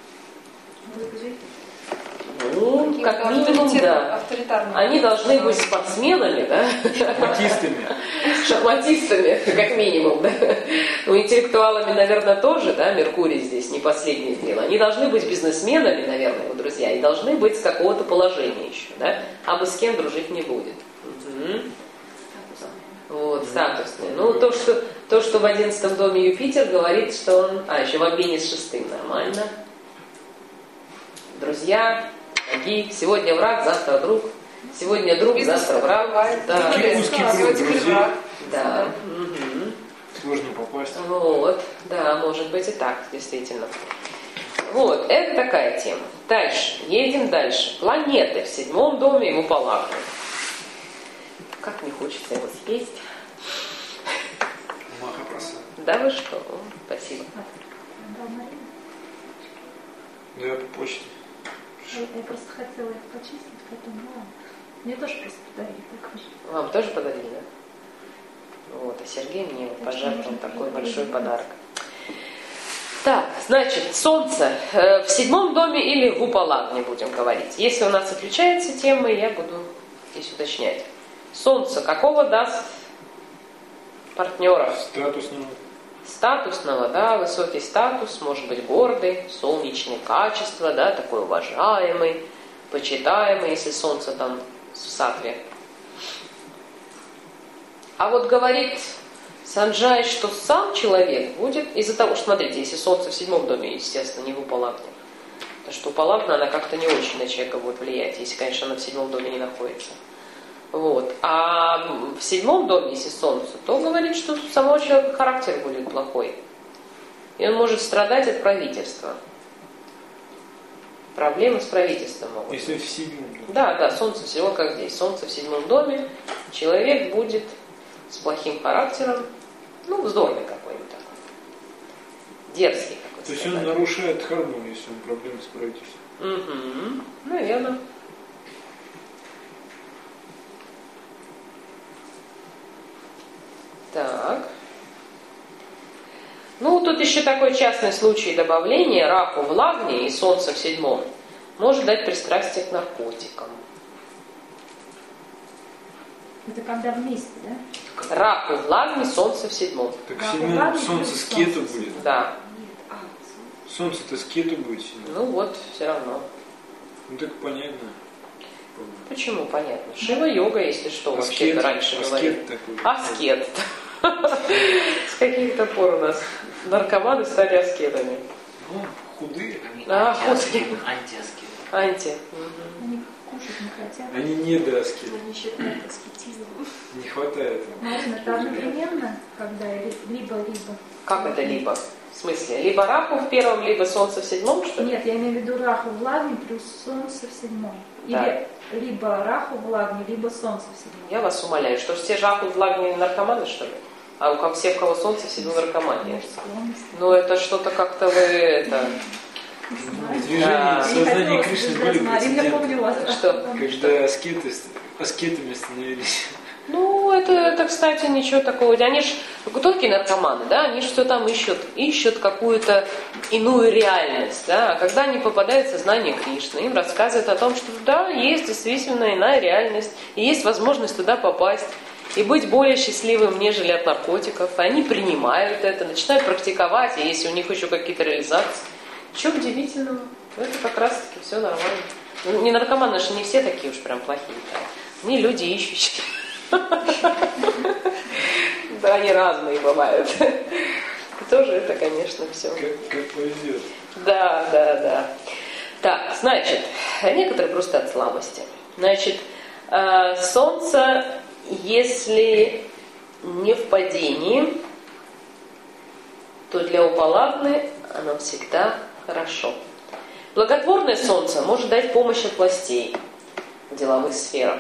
Ну, как минимум, да. Они должны быть спортсменами, да? Шахматистами. Шахматистами, как минимум, да? Ну, интеллектуалами, наверное, тоже, да? Меркурий здесь не последнее дело. Они должны быть бизнесменами, наверное, его друзья, и должны быть с какого-то положения еще, да? А бы с кем дружить не будет. Угу. Вот, статусные. Ну, то что, то, что в одиннадцатом доме Юпитер говорит, что он... А, еще в обмене с шестым, нормально. Друзья, враги. Сегодня враг, завтра друг. Сегодня друг, завтра враг. Да. Узкий круг друзей. Да. Угу. Сложно попасть. Вот, да, может быть и так, действительно. Вот, это такая тема. Дальше, едем дальше. Планеты в седьмом доме ему Упалагны. Как не хочется его съесть. Махапрасад. Да вы что? Спасибо. Да, по почте. Я просто хотела это почистить, потом, ну ладно. Мне тоже просто подарили такой же. Вам тоже подарили, да? Вот, а Сергей мне пожертвовал такой большой подарок. Так, значит, Солнце э, в седьмом доме или в Упалагне будем говорить. Если у нас отключается тема, я буду здесь уточнять. Солнце какого даст партнера? Статусного. Статусного, да, высокий статус, может быть гордый, солнечные качества, да, такой уважаемый, почитаемый, если солнце там в сатве. А вот говорит Санджай, что сам человек будет из-за того, что, смотрите, если солнце в седьмом доме, естественно, не в Упалагне, потому что Упалагна, она как-то не очень на человека будет влиять, если, конечно, она в седьмом доме не находится. Вот. А в седьмом доме, если солнце, то говорит, что у самого человека характер будет плохой. И он может страдать от правительства. Проблемы с правительством могут быть. Если в седьмом доме. Да, да, солнце всего как здесь. Солнце в седьмом доме, человек будет с плохим характером, ну, вздорный какой-нибудь такой, дерзкий какой-то. То есть он нарушает дхарму, если он проблемы с правительством. Угу, наверное. Так. Ну, тут еще такой частный случай добавления: Раху в Лагне и Солнце в седьмом может дать пристрастие к наркотикам. Это когда вместе, да? Раху в Лагне, Солнце в седьмом. Так Раху в седьмом Лагне Солнце плюс с кету Солнце. будет. Да. Солнце-то с кету будет седьмом. Ну вот, все равно. Ну так понятно. Почему? Понятно. Шива-йога, если что, Аскет, вообще-то раньше говорили. аскет такой. Аскет. С каких-то пор у нас наркоманы стали аскетами. Ну, худые. Они А, антиаскеты, антиаскеты. Анти. Они кушать не хотят. Они не до аскета. Они считают аскетизмом. Не хватает им. Марина, это одновременно, когда либо-либо? Как это либо? В смысле? Либо Раху в первом, либо Солнце в седьмом, что ли? Нет, я имею в виду Раху в Лагне плюс Солнце в седьмом. Да. Или либо Раху в Лагне, либо Солнце в седьмом. Я вас умоляю, что ж все же Раху в Лагне наркоманы, что ли? А у все, у кого Солнце, в седьмом наркомания. Может, склонность. Ну это что-то как-то вы это... Движение Да. сознания Кришны были Марина, я прецеденты, помню вас. Что? когда аскеты, аскетами становились. Ну, это, это, кстати, ничего такого. Они же только наркоманы, да, они же все там ищут, ищут какую-то иную реальность, да. А когда они попадают в сознание Кришны, им рассказывают о том, что да, есть действительно иная реальность, и есть возможность туда попасть и быть более счастливым, нежели от наркотиков. И они принимают это, начинают практиковать, и если у них еще какие-то реализации. Чего удивительного? Это как раз-таки все нормально. Ну, не наркоманы же не все такие уж прям плохие. Да. Они люди ищущие. Да, они разные бывают. Тоже это, конечно, все. Как, как повезет. Да, да, да. Так, значит, некоторые просто от слабости. Значит, Солнце, если не в падении, то для Упаладны оно всегда хорошо. Благотворное Солнце может дать помощь от властей в деловых сферах.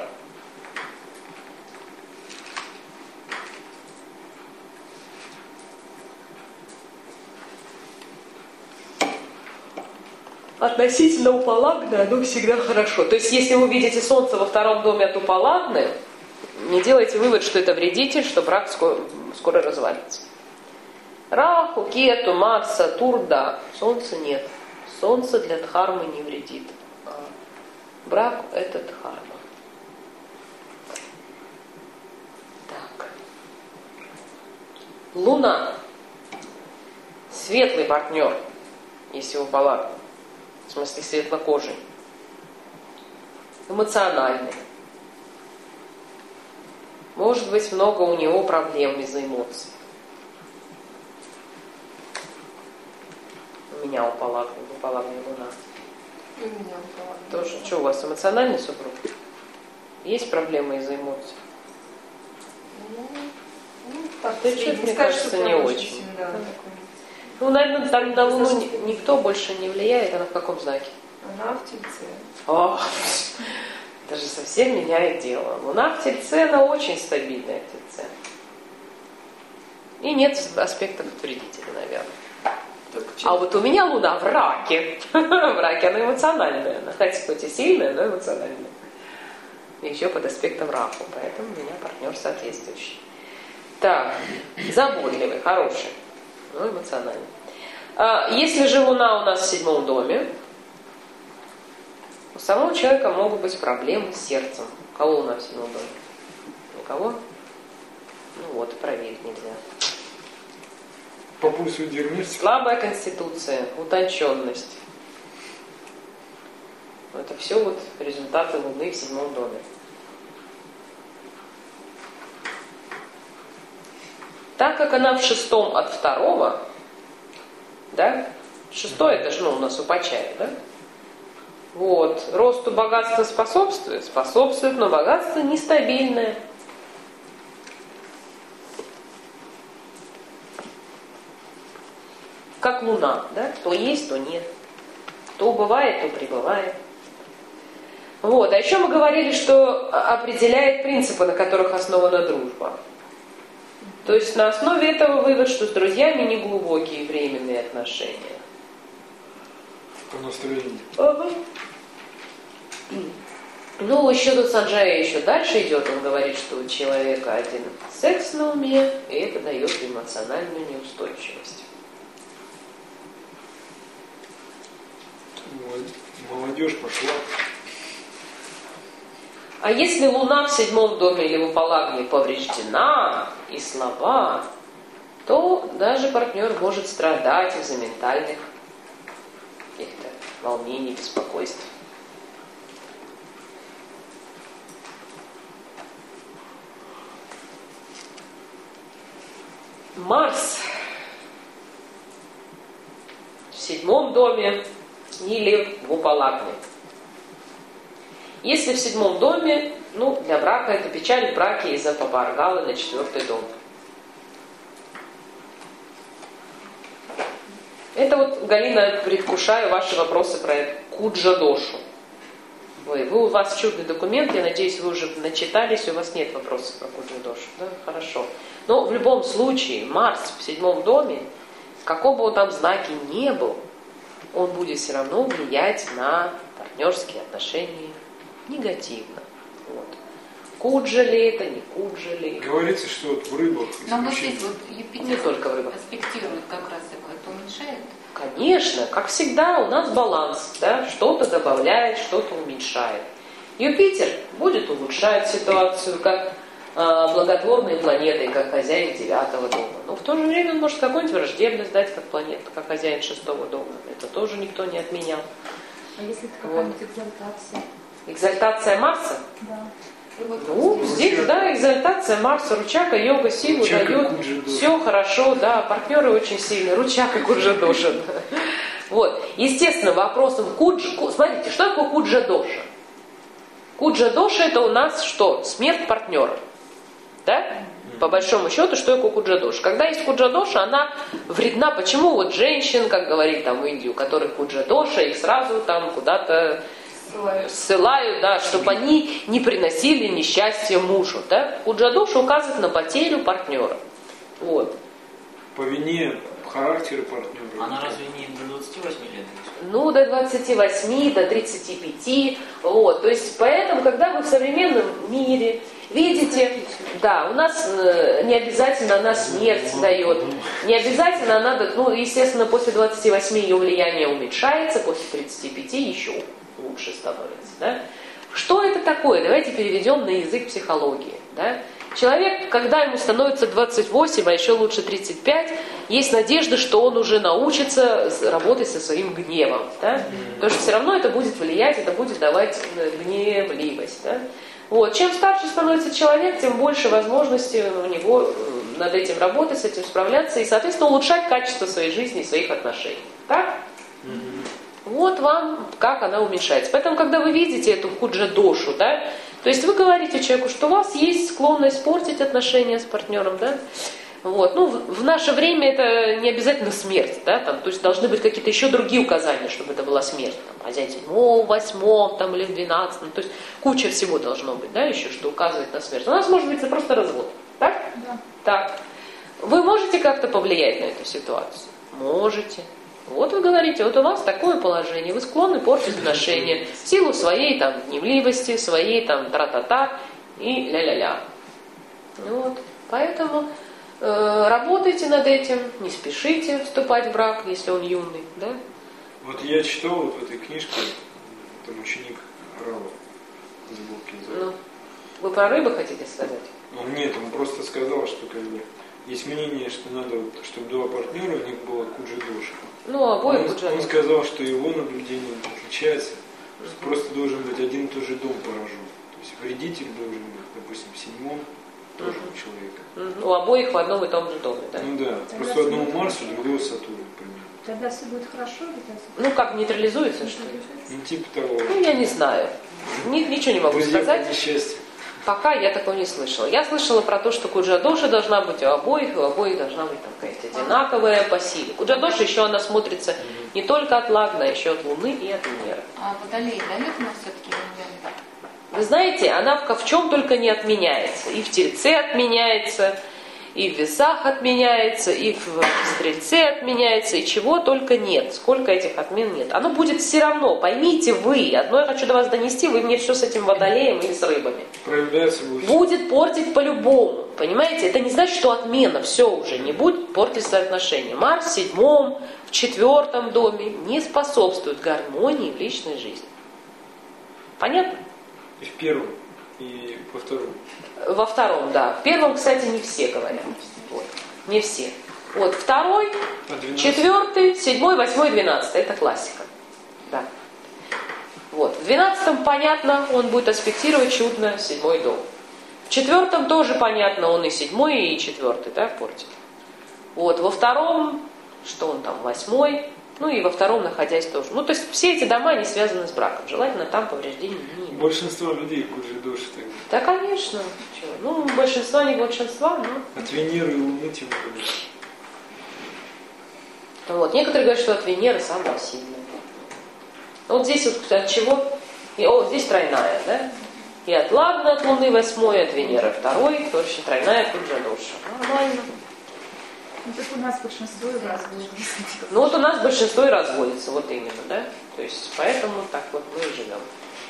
Относительно Упаладны оно всегда хорошо. То есть, если вы видите Солнце во втором доме от Упаладны, не делайте вывод, что это вредитель, что брак скоро, скоро развалится. Раху, Кету, Марс, Сатурн, да. Солнца нет. Солнце для дхармы не вредит. А брак – это дхарма. Так. Луна. Светлый партнер, если Упаладна. В смысле светлокожий. Эмоциональный. Может быть, много у него проблем из-за эмоций. У меня упала, упала мне луна. И у меня упала. Тоже. Что у вас, эмоциональный супруг? Есть проблемы из-за эмоций? Ну, ну, так, Да средний. что-то, мне Скажешь, кажется, что не прям очень. сильно, да, такой. Ну, наверное, там на Луну ни- никто больше не влияет. Она в каком знаке? Она в Тельце. О, это же совсем меняет дело. Луна в Тельце, она очень стабильная в Тельце. И нет аспектов вредителя, наверное. А вот у меня Луна в Раке. В Раке она эмоциональная. Она хоть хоть и сильная, но эмоциональная. И еще под аспектом Раху. Поэтому у меня партнер соответствующий. Так, заботливый, хороший, но эмоциональный. А если же Луна у нас в седьмом доме, у самого человека могут быть проблемы с сердцем. У кого Луна в седьмом доме? У кого? Ну вот, проверить нельзя. По пульсу дернешься. Слабая конституция, утонченность. Это все вот результаты Луны в седьмом доме. Так как она в шестом от второго, да? Шестое это же ну, у нас упачает, да? Вот. Росту богатства способствует, способствует, но богатство нестабильное. Как Луна, да? То есть, то нет. То убывает, то прибывает. Вот. А еще мы говорили, что определяет принципы, на которых основана дружба. То есть на основе этого вывод, что с друзьями не глубокие временные отношения. По настроению. Ага. Ну, еще тут Санджая еще дальше идет, он говорит, что у человека один секс на уме, и это дает эмоциональную неустойчивость. Молодежь пошла. А если Луна в седьмом доме или в Апаллагне повреждена, и слаба, то даже партнер может страдать из-за ментальных каких-то волнений, беспокойств. Марс в седьмом доме или в Апаллагне. Если в седьмом доме, ну, для брака это печаль в браке из-за Папаргалы на четвертый дом. Это вот, Галина, предвкушаю ваши вопросы про Куджа-дошу. Вы, вы, у вас чудный документ, я надеюсь, вы уже начитались, у вас нет вопросов про Куджа-дошу. Да? Хорошо. Но в любом случае, Марс в седьмом доме, какого бы он там знаке ни был, он будет все равно влиять на партнерские отношения негативно. Вот. Куджа ли это, не куджа ли? Говорится, что вот в рыбах... Но вот здесь вот Юпитер не только в рыбах. аспектирует как раз это уменьшает. Конечно, как всегда, у нас баланс, да? Что-то добавляет, что-то уменьшает. Юпитер будет улучшать ситуацию, как э, благотворной планетой, как хозяин девятого дома. Но в то же время он может какую-нибудь враждебность дать, как планета, как хозяин шестого дома. Это тоже никто не отменял. А если это какая-нибудь экзальтация? Экзальтация Марса? Да. Ну, здесь, да, экзальтация Марса, ручака, йога, силу Ручака, дает. куджа-доша. Все хорошо, да, партнеры очень сильные. Ручака, куджа-доша. Вот. Естественно, вопросом куджа... Смотрите, что такое куджа-доша? Куджа-доша это у нас что? Смерть партнера. Да? По большому счету, что такое куджа-доша? Когда есть куджа-доша, она вредна. Почему вот женщин, как говорит там в Индии, у которых куджа-доша, их сразу там куда-то ссылают, да, чтобы они не приносили несчастье мужу. Да? Куджа-доша указывает на потерю партнера. Вот. По вине характера партнера. Она разве не до двадцати восьми лет? Ну, до двадцати восьми, до тридцати пяти. Вот. То есть, поэтому, когда вы в современном мире видите, да, у нас э, не обязательно она смерть дает, не обязательно она, ну, естественно, после двадцати восьми ее влияние уменьшается, после тридцати пяти еще лучше становится. Да? Что это такое? Давайте переведем на язык психологии. Да? Человек, когда ему становится двадцать восемь, а еще лучше тридцать пять, есть надежда, что он уже научится работать со своим гневом. Да? Потому что все равно это будет влиять, это будет давать гневливость. Да? Вот. Чем старше становится человек, тем больше возможностей у него над этим работать, с этим справляться и, соответственно, улучшать качество своей жизни и своих отношений. Так? Вот вам, как она уменьшается. Поэтому, когда вы видите эту куджа-дошу, да, то есть вы говорите человеку, что у вас есть склонность портить отношения с партнером, да, вот. Ну, в, в наше время это не обязательно смерть, да, там, то есть должны быть какие-то еще другие указания, чтобы это была смерть, там, хозяин седьмом, восьмом, там, или в двенадцатом, то есть куча всего должно быть, да, еще, что указывает на смерть. У нас может быть просто развод, так? Да. Так. Вы можете как-то повлиять на эту ситуацию? Можете. Вот вы говорите, вот у вас такое положение, вы склонны портить отношения в силу своей там гневливости, своей там тра-та-та и ля-ля-ля. Вот. Поэтому э, работайте над этим, не спешите вступать в брак, если он юный, да? Вот я читал вот в этой книжке, там ученик Рава Ну, вы про рыбы хотите сказать? Ну, нет, он просто сказал, что как бы есть мнение, что надо, вот, чтобы два партнера, у них было куджа-доша. Ну, обоих он, куджа. Он сказал, что его наблюдение отличается, что просто должен быть один и тот же дом поражен. То есть вредитель должен быть, допустим, в седьмом тоже у человека. У обоих в одном и том же доме, да? Ну да, Тогда просто одному будет Марсу, другого Сатурну, примерно. Тогда все будет хорошо или так? Ну, как, нейтрализуется, что ли? Ну, типа того. Ну, я не знаю. Ни, ничего не могу Друзья, сказать. несчастье. Пока я такого не слышала. Я слышала про то, что куджа-доша должна быть у обоих, и у обоих должна быть там какая-то одинаковая по силе. Куджа-доша еще она смотрится не только от Лагна, а еще от Луны и от Венеры. А Водолей дает у нас все-таки Венера? Вы знаете, она в, в чем только не отменяется. И в Тельце отменяется, и в весах отменяется, и в стрельце отменяется, и чего только нет. Сколько этих отмен нет. Оно будет все равно, поймите вы. Одно я хочу до вас донести, вы мне все с этим водолеем или с рыбами. Проявляется будет. Будет портить по-любому. Понимаете? Это не значит, что отмена, все уже, не будет портить свои отношения. Марс в седьмом, в четвертом доме не способствует гармонии в личной жизни. Понятно? И в первом, и во втором. Во втором, да. В первом, кстати, не все говорят. Вот. Не все. Вот второй, четвертый, седьмой, восьмой, двенадцатый. Это классика. Да. Вот. В двенадцатом, понятно, он будет аспектировать чудно седьмой дом. В четвертом тоже понятно, он и седьмой, и четвертый, да, портит. Вот. Во втором, что он там, восьмой, ну и во втором находясь тоже. Ну, то есть все эти дома, они связаны с браком. Желательно там повреждений не иметь. Большинство людей куджи-доши тогда. Да, конечно. Чего? Ну, большинство не большинства, но... От Венеры и Луны тем более. Вот. Некоторые говорят, что от Венеры самая сильная. Вот здесь вот от чего? И, о, здесь тройная, да? И от Лагна, от Луны восьмой, от Венеры второй, точно тройная куджа-доша. Нормально. Ну, так у нас большинство и разводится. Ну вот у нас большинство и разводится, вот именно, да? То есть поэтому так вот мы и живем.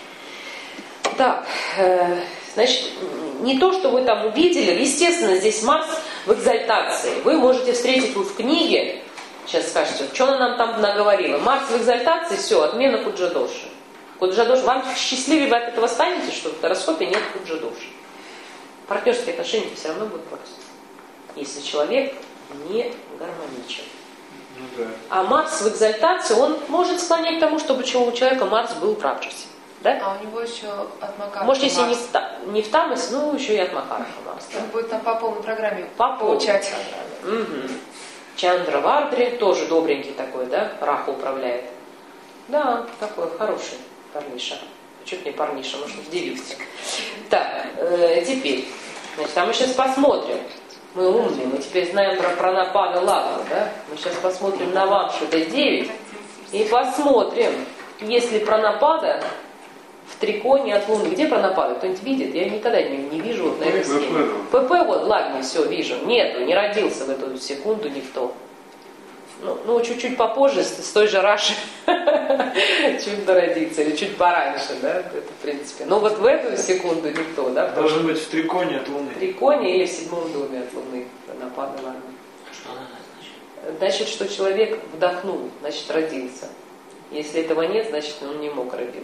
Так, э, значит, не то, что вы там увидели, естественно, здесь Марс в экзальтации. Вы можете встретить вот в книге, сейчас скажете, что она нам там наговорила. Марс в экзальтации, все, отмена куджа-доши. Куджа-доши, вам счастливее вы от этого станете, что в гороскопе нет куджа-доши. Партнерские отношения все равно будут портиться, если человек не гармоничен. Ну да. А Марс в экзальтации, он может склонять к тому, чтобы у человека Марс был в Раджасе. Да? А у него еще от Макара. Может, если не в, та, не в Тамасе, ну еще и от Макараха Марс. Он будет там по полной программе по получать. Угу. Чандра Вардри, тоже добренький такой, да? Раха управляет. Да, такой хороший парниша. Чуть не парниша, может, в девице. Так, э, теперь, значит, а мы сейчас посмотрим. Мы умные, мы теперь знаем про пранапада Лагну, да? Мы сейчас посмотрим на Вамшу Д девять и посмотрим, если пранапада в триконе от Луны. Где пранапада? Кто-нибудь видит? Я никогда не, не вижу вот на этой схеме. ПП вот, ладно, все, вижу. Нету, не родился в эту секунду никто. Ну, ну чуть-чуть попозже, с, с той же Раши, чуть родиться, или чуть пораньше, да, это в принципе. Но вот в эту секунду никто, да. Должен быть в триконе от Луны. В триконе или в седьмом доме от Луны. Напада Лагна. Что она значит? Значит, что человек вдохнул, значит, родился. Если этого нет, значит, он не мог родиться.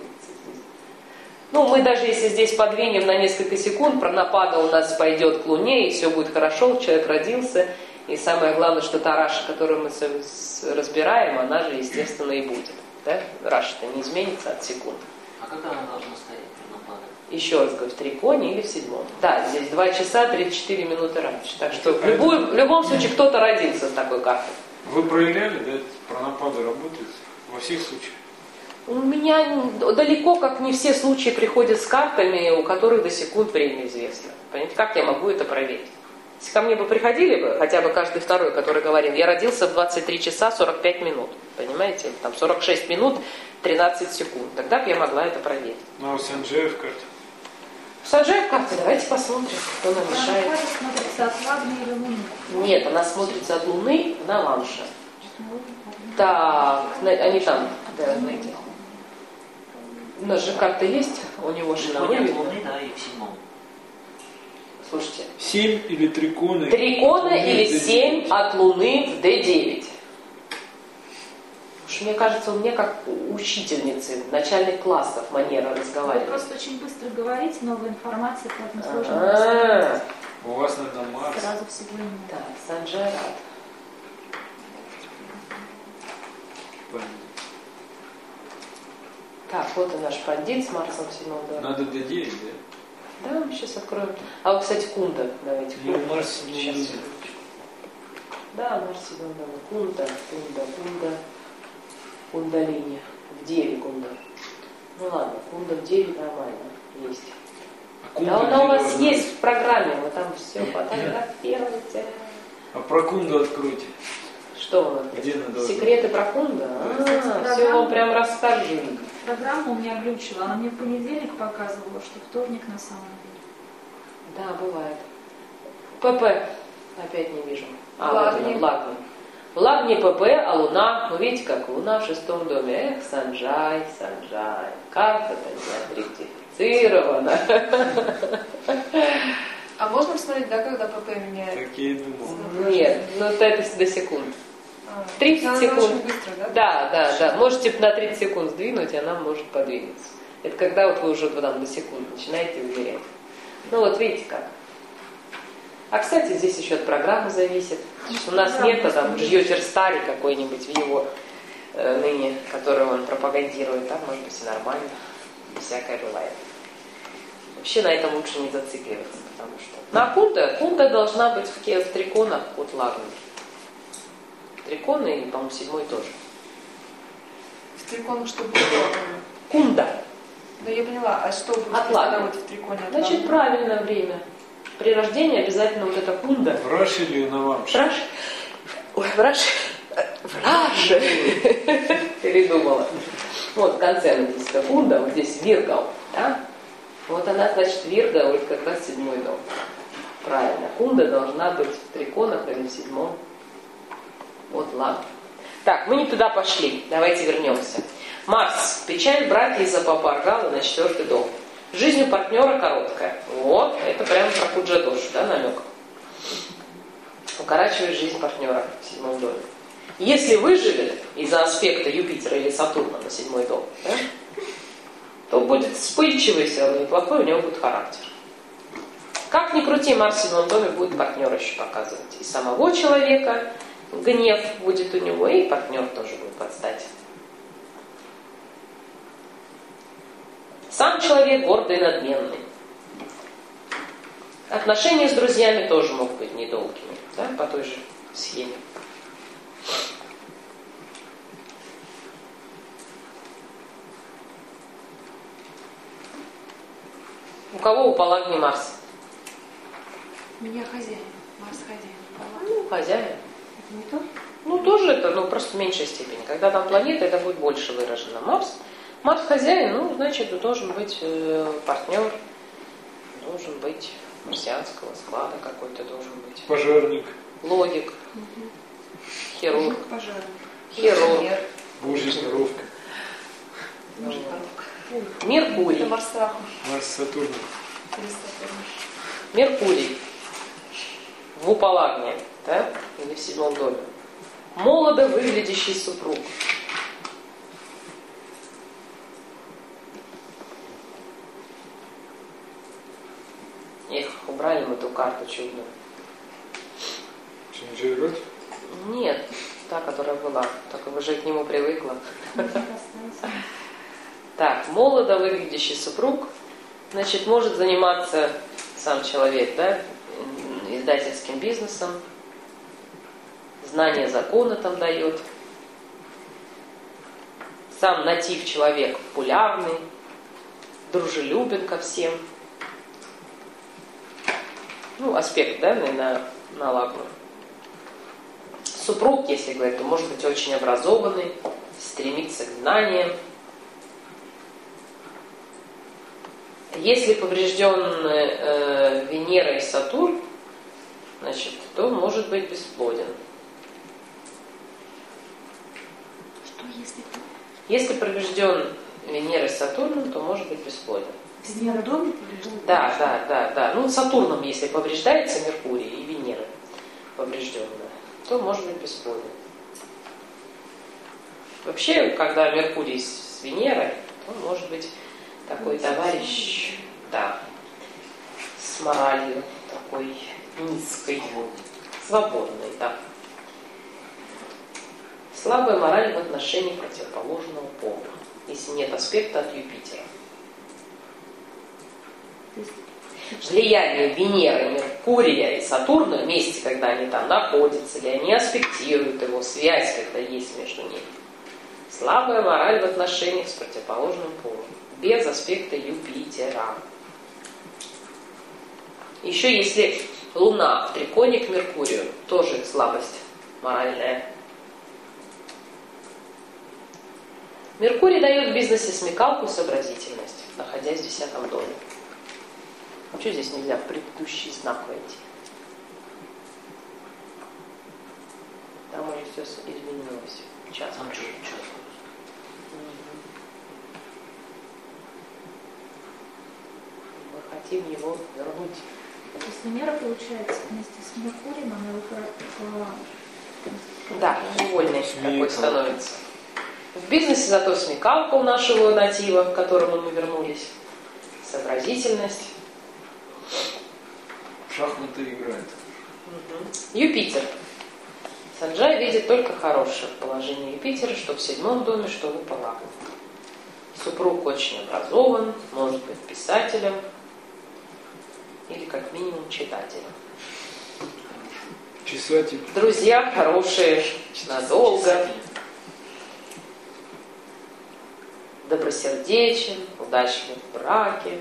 Ну, мы даже если здесь подвинем на несколько секунд, пранапада у нас пойдет к Луне, и все будет хорошо, человек родился. И самое главное, что та Раша, которую мы разбираем, она же, естественно, и будет. Да? Раша-то не изменится от секунд. А когда она должна стоять, пранапада? Еще раз говорю, в триконе или в седьмом. Да, здесь два часа тридцать четыре минуты раньше. Так что в, любую, в любом случае кто-то родился с такой картой. Вы проверяли, да, пранапада работает во всех случаях? У меня далеко как не все случаи приходят с картами, у которых до секунд время известно. Понимаете, как я могу это проверить? Если ко мне бы приходили бы, хотя бы каждый второй, который говорил, я родился в двадцать три часа сорок пять минут, понимаете, там сорок шесть минут тринадцать секунд, тогда бы я могла это проверить. Ну а у Санджея в карте? Санджея в карте, давайте посмотрим, кто нам мешает. Она смотрится от Лагны или Луны? Нет, она смотрится от Луны на Вамша. Так, они там, да, знаете. У нас же карта есть, у него же на Триконе Луне. от Луны, да, и в седьмом. Слушайте. Семь или триконы? Триконы или семь от Луны в Д девять. Уж мне кажется, у меня как у учительницы начальных классов манера Вы разговаривать. просто очень быстро говорите, новая информация, поэтому сложно А-а-а. У вас, наверное, Марс. сразу всего не Так, Санджарат. Так, вот и наш пандит с Марсом в седьмом доме. Надо Д девять, да? Да, мы сейчас откроем. А вот, кстати, Кунда. Давайте. Ну, Кунда. Марс в седьмом Сейчас. доме. Да, Марс в седьмом доме. Кунда, Кунда, Кунда. Кундалини. В деве Кунда. Ну ладно, Кунда в деве нормально. Есть. А Кунда Да, она у где вас должна есть быть? в программе. Вы там все фотографируете. А про Кунду откройте. Что вы нам Где она должна? Секреты про Кунда? А, все вам прям расскажи. Программа у меня глючила. Она мне в понедельник показывала, что вторник на самом деле. Да, бывает. ПП. Опять не вижу. А, В вот Лагне. она, в Лагне. В Лагне ПП, а Луна, ну видите как, Луна в шестом доме. Эх, Санджай, Санджай, как это не отректифицировано. А можно посмотреть, да, когда ПП меняет? Так я и думал. Нет, ну это до секунд. А, тридцать она секунд. очень быстро, да? Да, да, да. Можете на тридцать секунд сдвинуть, и она может подвинуться. Это когда вот вы уже там до секунд начинаете уверять. Ну вот видите как. А, кстати, здесь еще от программы зависит. У нас Да, нет просто там нет. Джьотир Стари какой-нибудь в его э, ныне, которую он пропагандирует. Там, может быть, и нормально. Всякое бывает. Вообще на этом лучше не зацикливаться, потому что... На кунда, кунда должна быть в, в триконах от Лагны. Триконы, и, по-моему, седьмой тоже. В триконах что было? Кунда. Да я поняла, а что будет, От если Лагны. она вот в триконе? от Значит, Лагны? правильное время. При рождении обязательно вот эта кунда. В Раши или на вам? В Раши. Ой, в Раши. В Раши. Передумала. Вот в конце написано кунда, вот здесь виргал. Да? Вот она, значит, вирга, вот как раз седьмой дом. Правильно. Кунда должна быть в триконах или в седьмом. Вот, ладно. Так, мы не туда пошли. Давайте вернемся. Марс. Печаль брака из-за папа Аргала на четвертый дом. Жизнь у партнера короткая. Вот, это прямо про Пуджа-дошу, да, намек. Укорачивает жизнь партнера в седьмом доме. Если выживет из-за аспекта Юпитера или Сатурна на седьмой дом, да, то будет вспыльчивый, все равно неплохой, у него будет характер. Как ни крути, Марс в седьмом доме будет партнера еще показывать. И самого человека гнев будет у него, и партнер тоже будет подстать. Сам человек гордый и надменный. Отношения с друзьями тоже могут быть недолгими, да, по той же схеме. У кого у Палагни Марс? У меня хозяин, Марс хозяин. Ну, хозяин. Это не то? Ну, тоже это, ну, просто в меньшей степени. Когда там планета, это будет больше выражено. Марс, Марс хозяин, ну, значит, должен быть э, партнер, должен быть марсианского склада какой-то должен быть. Пожарник. Логик. Угу. Хирург. Пожарник. Хирург. Инженер. Божья коровка. Может, коробка. Меркурий. Это Марс Раху. Марс Сатурн. Или Сатурн. Меркурий. В Упалагне, да? Или в седьмом доме. Молодо выглядящий супруг. Эх, убрали мы эту карту чудную. Чинджирот. Нет, та, которая была. Только уже к нему привыкла. Так, молодо выглядящий супруг, значит, может заниматься сам человек, да, издательским бизнесом, знание закона там дает. Сам натив человек популярный, дружелюбен ко всем. Ну, аспект, да, на, на Лагну. Супруг, если говорить, то может быть очень образованный, стремится к знаниям. Если поврежден э, Венера и Сатурн, значит, то может быть бесплоден. Что если... Если поврежден Венера и Сатурном, то может быть бесплоден. Венера в доме повреждена? Да, да, да, да. Ну, Сатурном, если повреждается Меркурий и Венера поврежденная, то может быть бесплоден. Вообще, когда Меркурий с Венерой, то может быть такой товарищ, да, с моралью такой низкой, свободной, да. Слабая мораль в отношении противоположного пола, если нет аспекта от Юпитера. Влияние Венеры, Меркурия и Сатурна вместе, когда они там находятся, или они аспектируют его, связь, когда есть между ними. Слабая мораль в отношениях с противоположным полом, без аспекта Юпитера. Еще если Луна в триконе к Меркурию, тоже слабость моральная. Меркурий дает в бизнесе смекалку и сообразительность, находясь в десятом доме. Что здесь нельзя в предыдущий знак войти? все изменилось. Час. Там что, час. Мы хотим его вернуть. То есть Венера, получается, вместе с Меркурием, она выпала. Да, невольный такой становится. В бизнесе зато смекалка у нашего натива, к которому мы вернулись. Сообразительность. В шахматы играет. Угу. Юпитер. Санджай видит только хорошее положение Юпитера, что в седьмом доме, что в Апаллагне. Супруг очень образован, может быть писателем или как минимум читателем. Чесатель. Друзья хорошие, надолго. Добросердечен, удачлив в браке.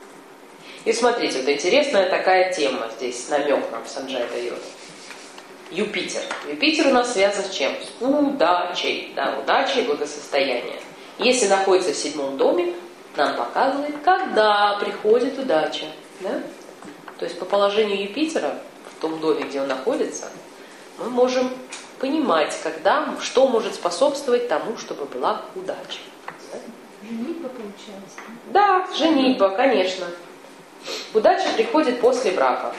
И смотрите, вот интересная такая тема здесь, намек нам Санджай дает. Юпитер. Юпитер у нас связан с чем? С удачей. Да, удачей и благосостоянием. Если находится в седьмом доме, нам показывает, когда приходит удача. Да? То есть по положению Юпитера, в том доме, где он находится, мы можем понимать, когда, что может способствовать тому, чтобы была удача. Да? Женитьба получается. Да, женитьба, конечно. Удача приходит после брака.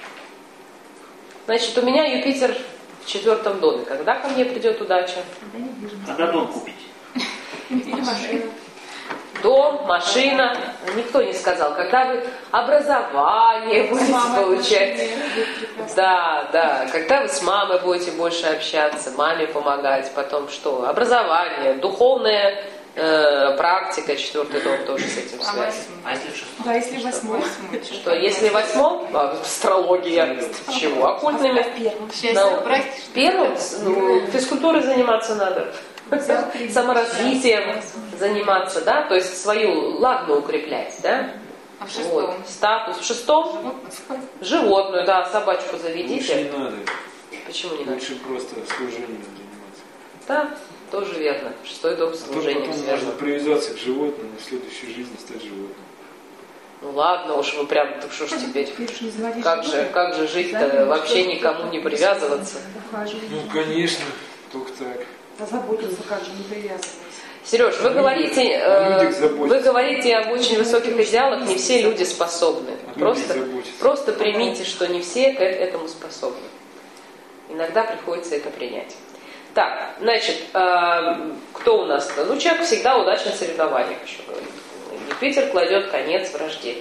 Значит, у меня Юпитер в четвертом доме. Когда ко мне придет удача? Когда недвижимость. Когда дом купить? Машина. Дом, машина. Никто не сказал. Когда вы образование будете получать. Да, да. Когда вы с мамой будете больше общаться, маме помогать. Потом что? Образование, духовная э, практика. Четвертый дом тоже с этим связан. А если в шестом? Да, если восьмой. Что, если в восьмом? А, астрология. Чего? Оккультными? Счастье, браки. Первым? Ну, физкультурой заниматься надо. Саморазвитием заниматься, да, то есть свою ладно укреплять, да. А в шестом? Вот. Статус. В шестом? Животную, да, собачку заведите. Лучше не надо. Почему не надо? Лучше просто служением заниматься. Да, тоже верно. Шестой дом с А то служением потом связан. можно привязаться к животному и в следующей жизни стать животным. Ну ладно уж, вы прям, так что ж теперь, Теперь не заводишь как же, ребенка. как же жить-то, Да, вообще что- никому не привязываться. Ухаживать. Ну, конечно, только так. Позаботиться, как же не привязываться. Сереж, вы говорите, О э, людях заботиться. вы говорите об очень высоких идеалах, не все люди способны. О Просто, людях заботиться. просто примите, что не все к этому способны. Иногда приходится это принять. Так, значит, э, кто у нас-то? Ну, человек всегда удачно в соревнованиях, еще говорит. Юпитер кладет конец вражде.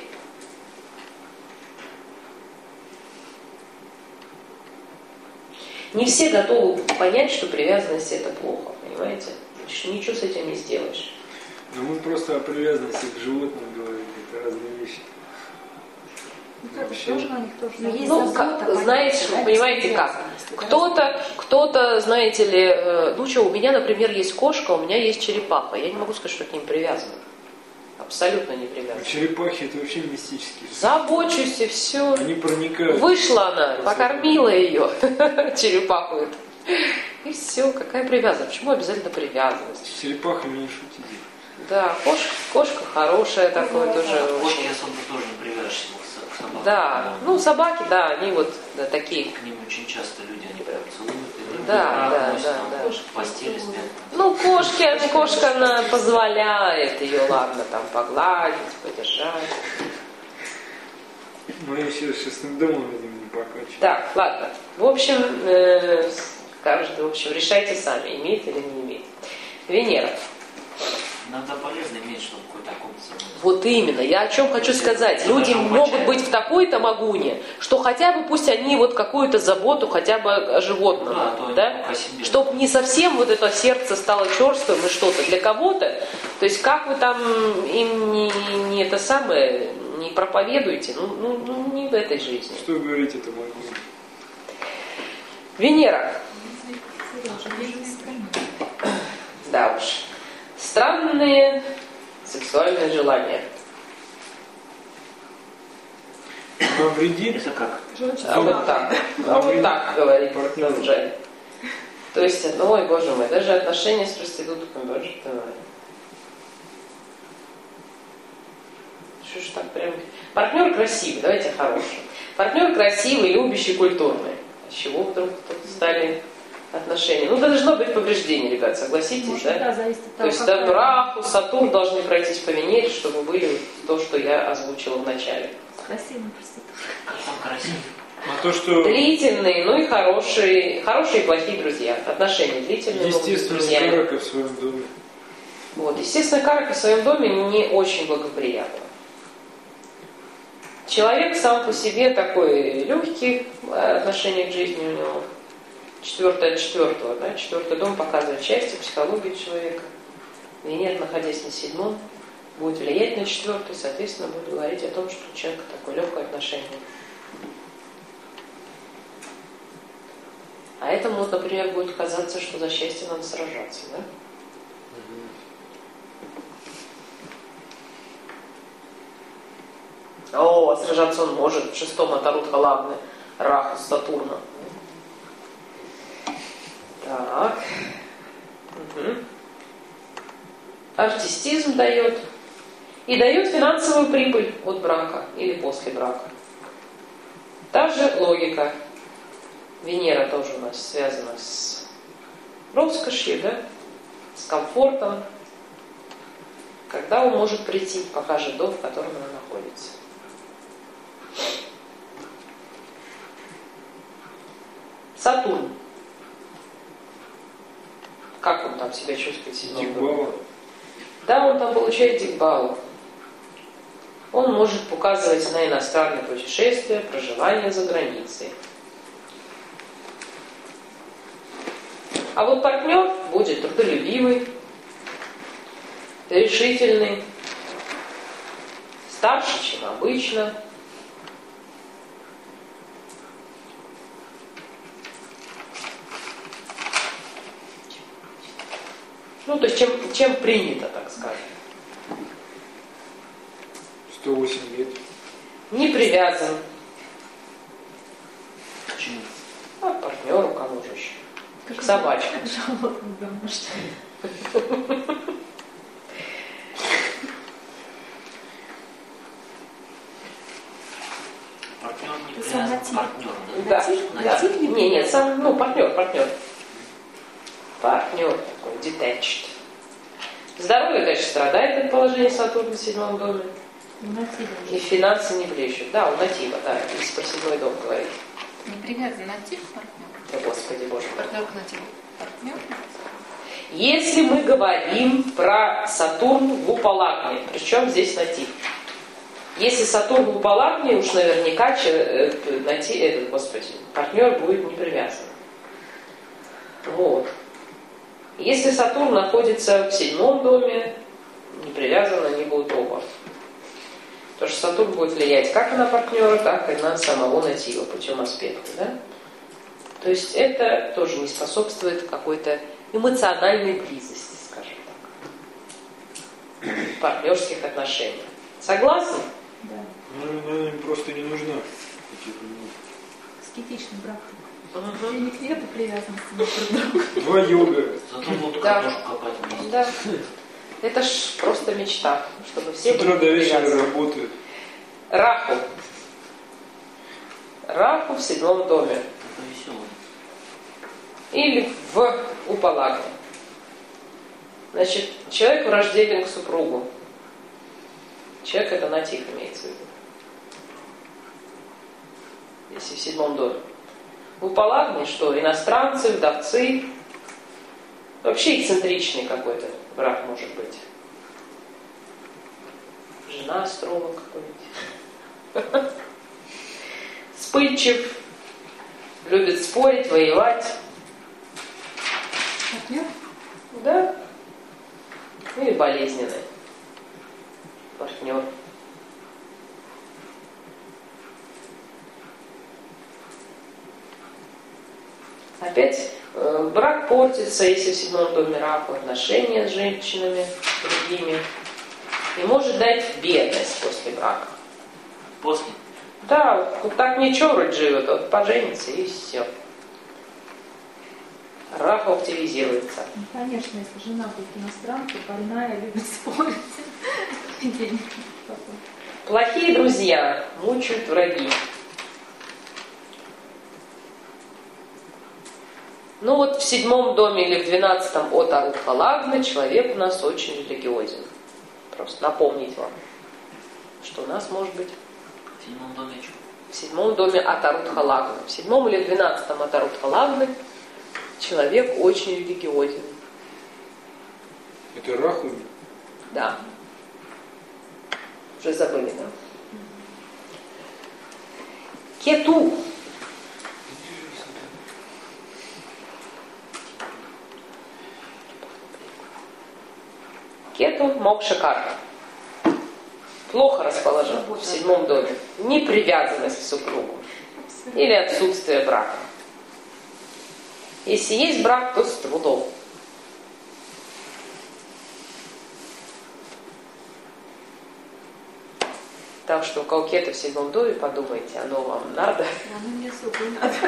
Не все готовы понять, что привязанность это плохо, понимаете? Ничего с этим не сделаешь. Но мы просто о привязанности к животным говорим, это разные вещи. Ну, как бы тоже на них тоже. Но есть Ну, забота, как, понятно, знаете, да, понимаете как? привязанность. Кто-то, кто-то, знаете ли, э, ну что, у меня, например, есть кошка, у меня есть черепаха. Я не могу сказать, что к ним привязан. Абсолютно не А привязан. черепахи это вообще мистические. Забочусь и все. Они проникают. Вышла она, покормила ее, черепаху эту. И все, какая привязанность? Почему обязательно привязанность? С черепахами не шутите. Да, кошка, кошка хорошая, такое тоже Кошки очень. особо тоже не привяжешься к собакам. Да, ну собаки, да, они вот да, такие. К ним очень часто люди, они прям целуют. И Да, прям да, носят, да, там, да. В постели спят. Ну, кошки, она- кошка, она позволяет ее, ладно, там погладить, подержать. Мы еще с шестым домом, видимо, не покачиваем. Так, ладно. В общем, э, каждый, в общем, решайте сами, имеет или не имеет. Венера. Иногда полезно иметь, чтобы какой-то компас. Вот именно, я о чем хочу сказать. Люди могут быть в такой-то магуне, что хотя бы пусть они вот какую-то заботу хотя бы о животном, Да, то да? о себе. Чтобы не совсем вот это сердце стало черствым и что-то для кого-то. То есть как вы там им не, не это самое, не проповедуете, ну, ну, ну не в этой жизни. Что говорить это могу? Венера. Сережа, бизнес камень. Да уж. Странные сексуальные желания. Повредит? Это как? А вот так. А вот так говорит Санджай. То есть, ой, боже мой, даже отношения с проститутками, боже ты мой. Что ж так прям... Партнер красивый, давайте хороший. Партнер красивый, любящий, культурный. С чего вдруг тут стали отношения. Ну, должно быть повреждение, ребят, согласитесь, Может, да? да, зависит от То того, есть какая- да, Раху, Сатурн должны пройтись по Венере, чтобы были то, что я озвучила в начале. Красивый проститут. Как он красив. А то, что Длительные, ну и хорошие, хорошие и плохие друзья. Отношения длительные, могут быть с естественно друзьями. карака в своем доме. Вот. Естественно, карака в своем доме не очень благоприятна. Человек сам по себе такой легкий, отношение к жизни у него. Четвертое от четвертого, да? Четвертый дом показывает счастье, психологию человека. Венера, находясь на седьмом, будет влиять на четвертый, соответственно, будет говорить о том, что у человека такое легкое отношение. А этому, вот, например, будет казаться, что за счастье надо сражаться, да? О, сражаться он может в шестом от Арут Халавны, Раха с Сатурна. Так. Угу. Артистизм дает. И дает финансовую прибыль от брака или после брака. Та же логика. Венера тоже у нас связана с роскошью, да? С комфортом. Когда он может прийти, покажет дом, в котором она находится. Сатурн. Как он там себя чувствует в седьмом доме? Дикбала. Да, он там получает дикбалу. Он может показывать на иностранные путешествия, проживание за границей. А вот партнер будет трудолюбивый, решительный, старше, чем обычно. Ну, то есть, чем, чем принято, так скажем. сто восемь лет. Не привязан. Почему? А к партнеру, кому же еще? К собачке. Как животных домашних. Партнер не Это привязан сам к мотив. партнеру, да? Да, Натив? да. Натив не Не, нет, привязан? сам, ну, партнер, партнер. Партнер такой, detached. Здоровье, конечно, страдает от положения Сатурна в седьмом доме. Ну, натив. И финансы не блещут. Да, у натива, да, если про седьмой дом говорить. Не привязан натив к партнеру. Да, Господи Боже. Партнер к нативу. Партнер. Если мы говорим про Сатурн в Упалакне, причем здесь натив. Если Сатурн в Упалакне, уж наверняка че- э, найти этот, господи, партнер будет не привязан. Вот. Если Сатурн находится в седьмом доме, не привязаны они будут оба. Потому что Сатурн будет влиять как на партнера, так и на самого натива путем аспекта. Да? То есть это тоже не способствует какой-то эмоциональной близости, скажем так, партнерских отношений. Согласны? Да. Ну, она им просто не нужна. Типа, ну, Скетичный брак. Угу. Денег нет и привязанности друг к другу. Два йога. Зато будут Да. картошку копать вместе. Да. Это ж просто мечта, чтобы все С утра были до вечера привязаны. работают. Раху. Раху в седьмом доме. Это весело. Или в Упалакне. Значит, человек враждебен к супругу. Человек это натив имеется в виду. Если в седьмом доме. В Упалакне что? Иностранцы, вдовцы. Вообще эксцентричный какой-то брак может быть. Жена астролог какой-нибудь. Вспыльчив. Любит спорить, воевать. Партнер? Да. Или болезненный партнер. Опять э, брак портится, если в седьмом доме Раху, отношения с женщинами, другими. И может дать бедность после брака. После. Да, вот так ничего вроде живет, а вот поженится и все. Раху активизируется. Ну, конечно, если жена будет иностранка, больная, любит спорить. Денег потом. Плохие друзья мучают враги. Ну вот в седьмом доме или в двенадцатом от Арутха Лагна человек у нас очень религиозен. Просто напомнить вам, что у нас может быть В седьмом доме что? в седьмом доме от Арутха Лагна. В седьмом или в двенадцатом от Арутха Лагна человек очень религиозен. Это Раху? Да. Уже забыли, да? Кету. Кету Мокша-карта. Плохо расположен в седьмом доме. Непривязанность к супругу. Или отсутствие брака. Если есть брак, то с трудом. Так что у кого Кету в седьмом доме, подумайте, оно вам надо. Оно мне особо не надо.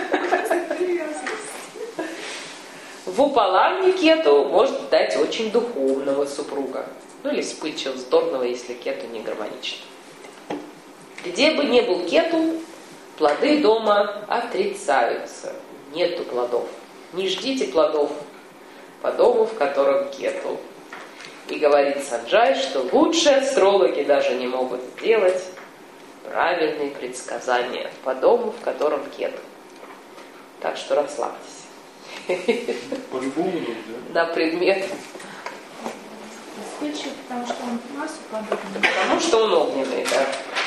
В Упалане Кету может дать очень духовного супруга. Ну или вспыльчивого, вздорного, если Кету не гармоничен. Где бы ни был Кету, плоды дома отрицаются. Нету плодов. Не ждите плодов по дому, в котором Кету. И говорит Санджай, что лучшие астрологи даже не могут сделать правильные предсказания по дому, в котором Кету. Так что расслабьтесь. По-любому, да? На предмет. Вспыльчив, потому что он массу подобный. Потому что он огненный, да.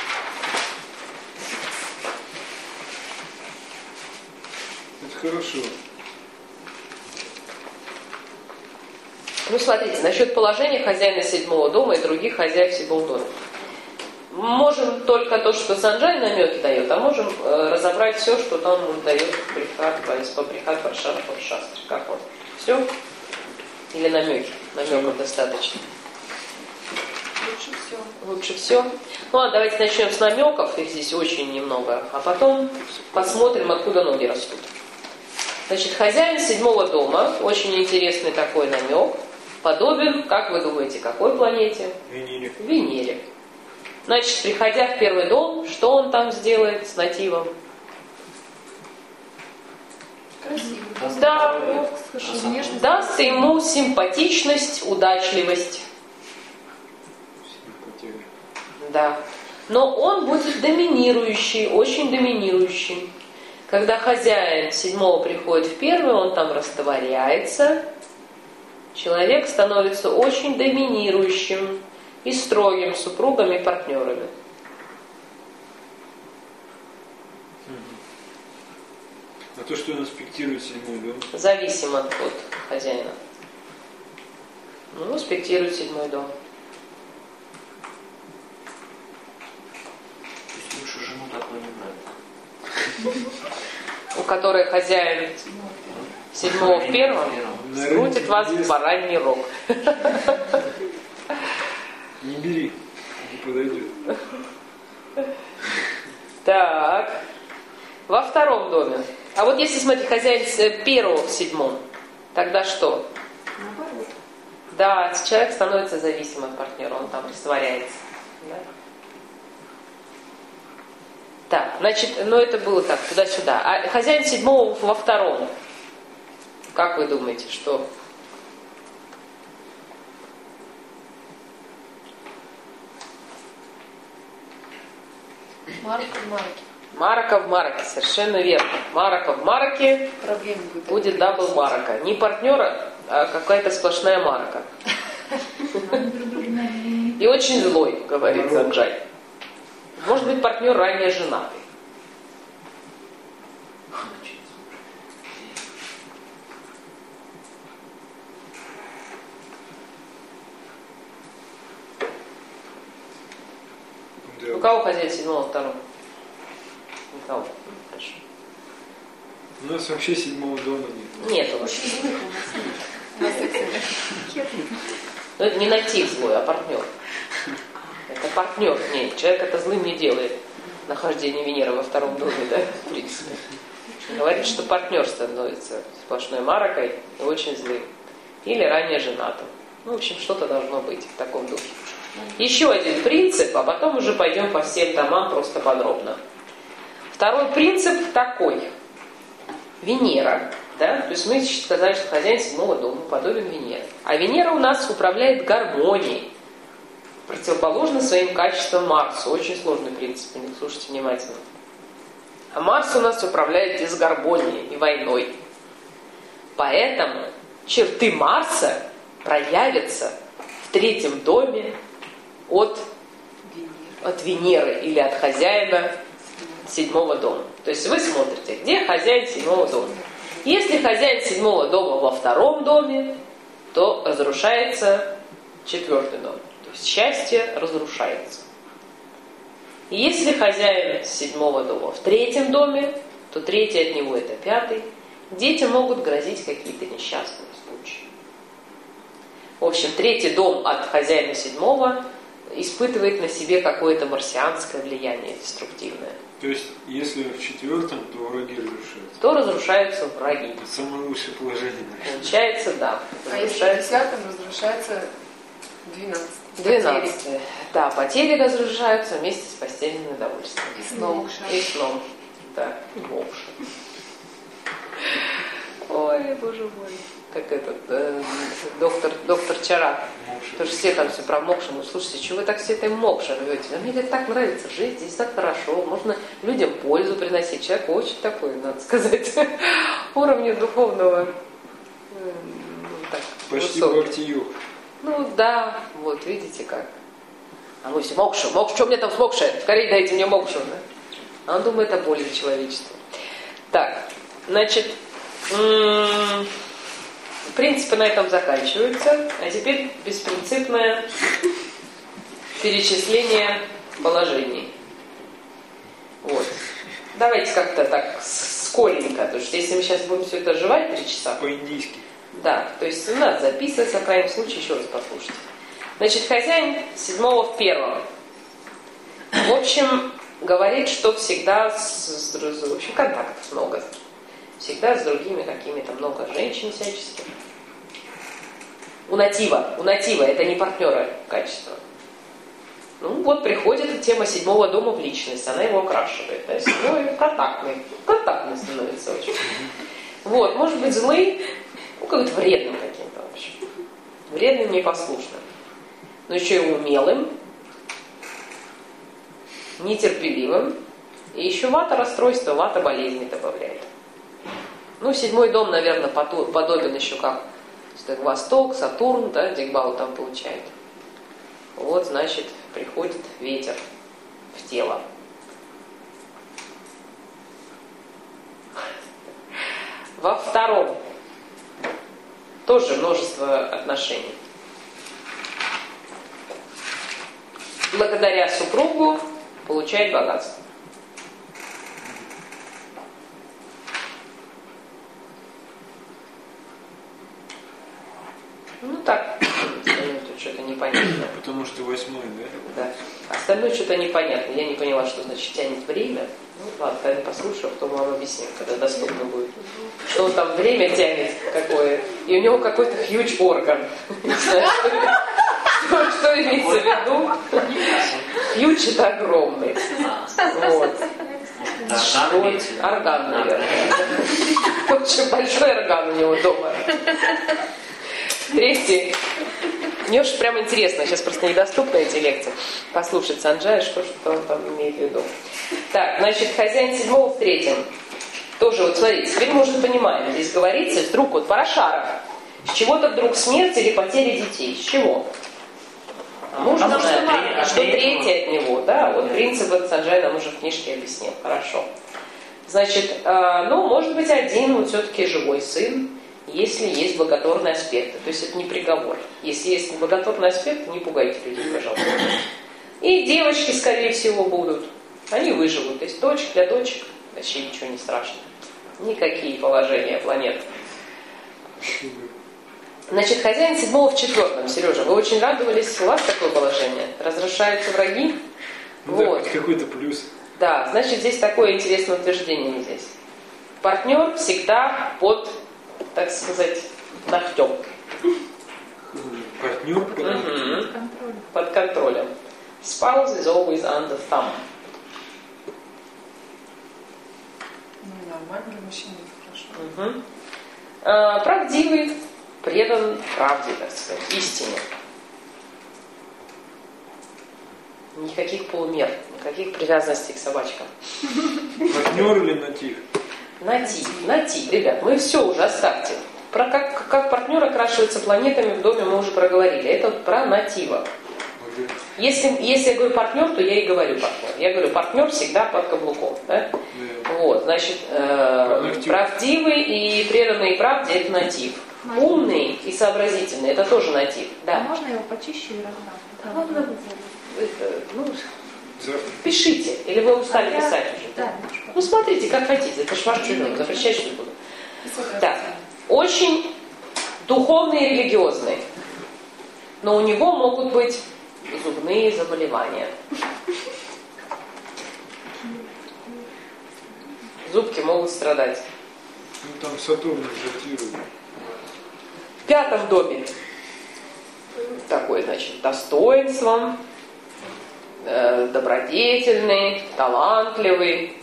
Это хорошо. Ну, смотрите, насчет положения хозяина седьмого дома и других хозяев седьмого дома. Можем только то, что Санджай намеки дает, а можем э, разобрать все, что там дает Брихат, по Брихат Варшава Паршастри. Как он? Все? Или намеки? Намеков достаточно. Лучше все. Лучше все. Ну ладно, давайте начнем с намеков, их здесь очень немного, а потом посмотрим, откуда ноги растут. Значит, хозяин седьмого дома, очень интересный такой намек, подобен, как вы думаете, какой планете? Венере. Венере. Значит, приходя в первый дом, что он там сделает с нативом? Красиво. Да, Хорошо, внешность. даст ему симпатичность, удачливость. Симпатия. Да. Но он будет доминирующий, очень доминирующий. Когда хозяин седьмого приходит в первый, он там растворяется. Человек становится очень доминирующим и строгим супругами и партнерами. А то, что он аспектирует седьмой дом? Зависимо от хозяина. Ну, аспектирует седьмой дом. То есть лучше жену такой не брать. У которой хозяин седьмого в первом скрутит вас в бараний рог. Не бери, не подойдет. Так. Во втором доме. А вот если, смотри, хозяин первого в седьмом, тогда что? Наоборот. Да, человек становится зависим от партнера, он там растворяется. Да? Так, значит, ну это было так, туда-сюда. А хозяин седьмого во втором, как вы думаете, что? Марка в марке. Марака в мараке, совершенно верно. Марака в мараке Проблемы будут. будет дабл марака. Не партнера, а какая-то сплошная марака. Они друг друга не- И очень злой, говорит Санджай. Может быть, партнер ранее женатый. У кого хозяин седьмого, второго? Никого. Ну, хорошо. У нас вообще седьмого дома нет. Нет у вас. Очень злых у нас нет. У нас их Но это не натив злой, а партнер. Это партнер. Нет, человек это злым не делает. Нахождение Венеры во втором доме, да, в принципе. Говорит, что партнер становится сплошной марокой и очень злым. Или ранее женатым. Ну, в общем, что-то должно быть в таком духе. Еще один принцип, а потом уже пойдем по всем домам просто подробно. Второй принцип такой. Венера Да? То есть мы сказали, что хозяин седьмого дома подобен Венере. А Венера у нас управляет гармонией, противоположно своим качествам Марсу. Очень сложный принцип, слушайте внимательно. А Марс у нас управляет дисгармонией и войной. Поэтому черты Марса проявятся в третьем доме от, от Венеры или от хозяина седьмого дома. То есть вы смотрите, где хозяин седьмого дома. Если хозяин седьмого дома во втором доме, то разрушается четвертый дом. То есть счастье разрушается. И если хозяин седьмого дома в третьем доме, то третий от него это пятый. Детям могут грозить какие-то несчастные случаи. В общем, третий дом от хозяина седьмого испытывает на себе какое-то марсианское влияние деструктивное. То есть, если в четвертом, то враги разрушаются. То разрушаются враги. Это самое лучшее положение. Получается, да. А если в десятом разрушается двенадцатый? Двенадцатое. Да, потери разрушаются вместе с постельным удовольствием. И сном. И сном. Да, и мокша. Ой, боже мой. Как этот э, доктор, доктор Чарак. Потому что все там все про мокшу. Ну, слушайте, чего вы так все этой мокшей рвете? А мне это так нравится жить, здесь так хорошо. Можно людям пользу приносить. Человек очень такой, надо сказать, уровня духовного. Э, так, почти высокий. бхакти-йог. Ну да, вот видите как. А мы все мокшу, мокшу, что мне там с мокшей? Скорее дайте мне мокшу. Да? А он думает о боли человечества. Так, значит, м- принципы на этом заканчиваются. А теперь беспринципное перечисление положений. Вот. Давайте как-то так скоренько, потому что если мы сейчас будем все это жевать три часа. По-индийски. Да, то есть у нас записывается, в крайнем случае, еще раз послушайте. Значит, хозяин седьмого в первом. В общем, говорит, что всегда с, с, с вообще контактов много. Всегда с другими какими-то много женщин всяческих. У натива, у натива, это не партнеры качества. Ну вот приходит тема седьмого дома в личность, она его окрашивает. Да? Седьмой контактный, контактный становится очень. Вот, может быть злый, ну какой-то вредным каким-то вообще. Вредным, непослушным. Но еще и умелым, нетерпеливым. И еще вата расстройства, вата болезни добавляет. Ну, седьмой дом, наверное, подобен еще как Восток, Сатурн, да, Дигбау там получает. Вот, значит, приходит ветер в тело. Во втором тоже множество отношений. Благодаря супругу получает богатство. Ну так, остальное тут что-то непонятное. Потому что восьмой, да? Да. Остальное что-то непонятно. Я не поняла, что значит тянет время. Ну ладно, когда послушаю, потом вам объясню, когда доступно будет. Что он там время тянет какое. И у него какой-то huge орган. Не знаю, что, что имеется в виду. Huge это огромный. Вот. Орган, наверное. Очень большой орган у него дома. Третий. Мне уж прям интересно, сейчас просто недоступны эти лекции. Послушать Санджая, что, что он там имеет в виду. Так, значит, хозяин седьмого в третьем. Тоже, вот смотрите, теперь мы уже понимаем. Здесь говорится, вдруг вот Парашара. С чего-то вдруг смерть или потеря детей. С чего? А может, Потому что знать, третий, что третий. третий от него, да? Вот принцип этот Санджай нам уже в книжке объяснил. Хорошо. Значит, э, ну, может быть, один вот все-таки живой сын, если есть благотворные аспекты. То есть это не приговор. Если есть благотворный аспект, не пугайте людей, пожалуйста. И девочки, скорее всего, будут. Они выживут. То есть дочек для дочек вообще ничего не страшно. Никакие положения планет. Значит, хозяин седьмого в четвертом. Сережа, вы очень радовались. У вас такое положение? Разрушаются враги? Ну, Вот. да, какой-то плюс. Да, значит, здесь такое интересное утверждение здесь. Партнер всегда под, так сказать, ногтем. Партнер, Мгм. Контроль. Под контролем. Spouse is always under thumb. Ну, нормально для мужчины, это хорошо. Мгм. Э, правдивый, предан правде, так сказать, истине. Никаких полумер, никаких привязанностей к собачкам. Партнер или натив? Натив, натив, ребят, мы все уже оставьте. Про как, как партнер окрашивается планетами в доме, мы уже проговорили. Это вот про натива. Если, если я говорю партнер, то я и говорю партнер. Я говорю, партнер всегда под каблуком. Да? Да. Вот, значит, э, правдивый и преданный правде – это натив. Можно. Умный и сообразительный – это тоже натив. Да. А можно его почище и раздам? Ладно, это, ну, пишите. Или вы устали а писать я... уже? Да. Ну, смотрите, как хотите. Это ж ваш чудо, запрещать не буду. Так. Очень духовный и религиозный. Но у него могут быть зубные заболевания. Зубки могут страдать. Ну там Сатурн жертирует. В пятом доме такой, значит, достоинством, э, добродетельный, талантливый,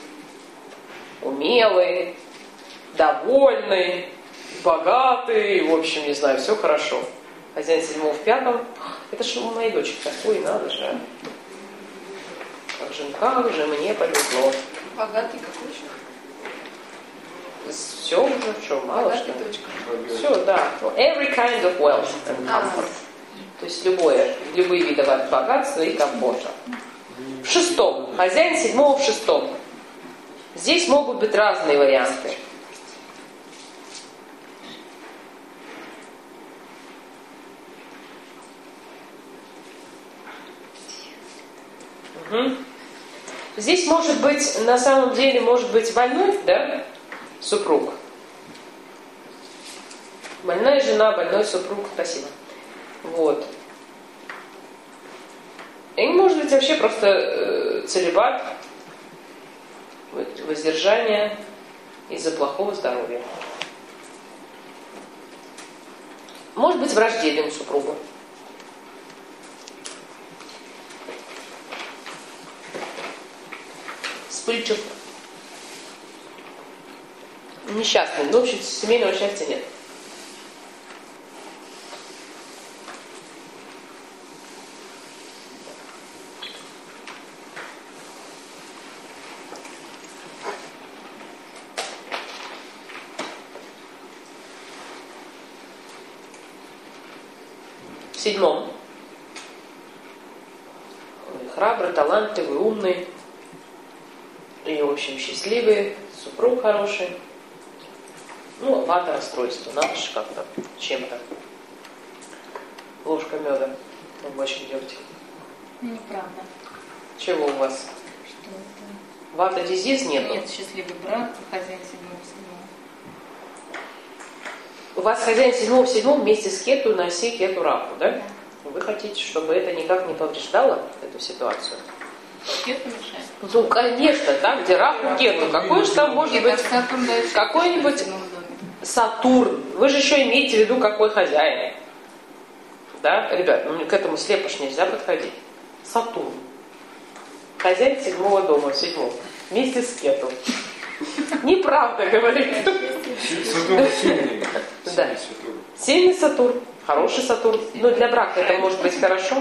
умелый, довольный, богатый, в общем, не знаю, все хорошо. Хозяин седьмого в пятом. Это же у моей дочери такой, надо же. Как же, как же мне повезло. Богатый какой еще? Все уже, что, мало богатый что. Точка. Все, да. Every kind of wealth and comfort. То есть любое, любые виды богатства и комфорта. В шестом. Хозяин седьмого в шестом. Здесь могут быть разные варианты. Угу. Здесь может быть, на самом деле, может быть больной, да, супруг. Больная жена, больной супруг, спасибо. Вот. И может быть вообще просто э, целибат, воздержание из-за плохого здоровья. Может быть враждебен супругу. Вспыльчив. Несчастный. Ну, в общем, семейного счастья нет. В седьмом. Храбрый, талантливый, умный. И, в общем, счастливый, супруг хороший. Ну, вата расстройство, надо же как-то, чем-то. Ложка меда в бочке дегтя. Неправда. Чего у вас? Что это? Вата дизиз нету? Нет, счастливый брак, хозяин седьмого в седьмом. У вас хозяин седьмого в седьмом вместе с кету на оси кету раку, да? Да. Вы хотите, чтобы это никак не повреждало эту ситуацию? Кету мешает. Ну, конечно, да, где раку кету. Какой же там может быть какой-нибудь Сатурн? Вы же еще имеете в виду, какой хозяин. Да, ребят, ну к этому слепо ж нельзя подходить. Сатурн. Хозяин седьмого дома, седьмого. Вместе с кету. Неправда, говорит. Сатурн сильный. Да. Сильный Сатурн. Хороший Сатурн. Но для брака это может быть хорошо.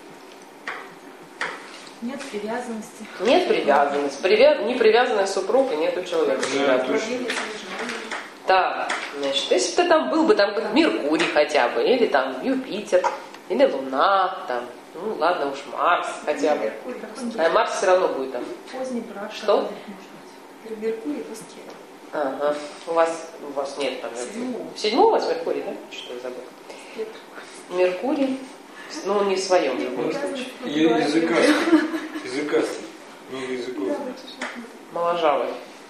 Нет привязанности. Нет привязанности. Привя... Не привязанная супруга, нету человека. Да, точно. Да, значит, если бы ты там был бы, там как Меркурий хотя бы, или там Юпитер, или Луна, там, ну ладно уж, Марс хотя бы. А Марс все равно будет там. Поздний брак. Что? Меркурий по скету. Ага. У вас, у вас нет там Седьмого. Седьмого у вас Меркурий, да? Что я забыл? Меркурий. Ну, не в своем в любом случае. Языкастый. Языкастый. Много языков. Моложавый.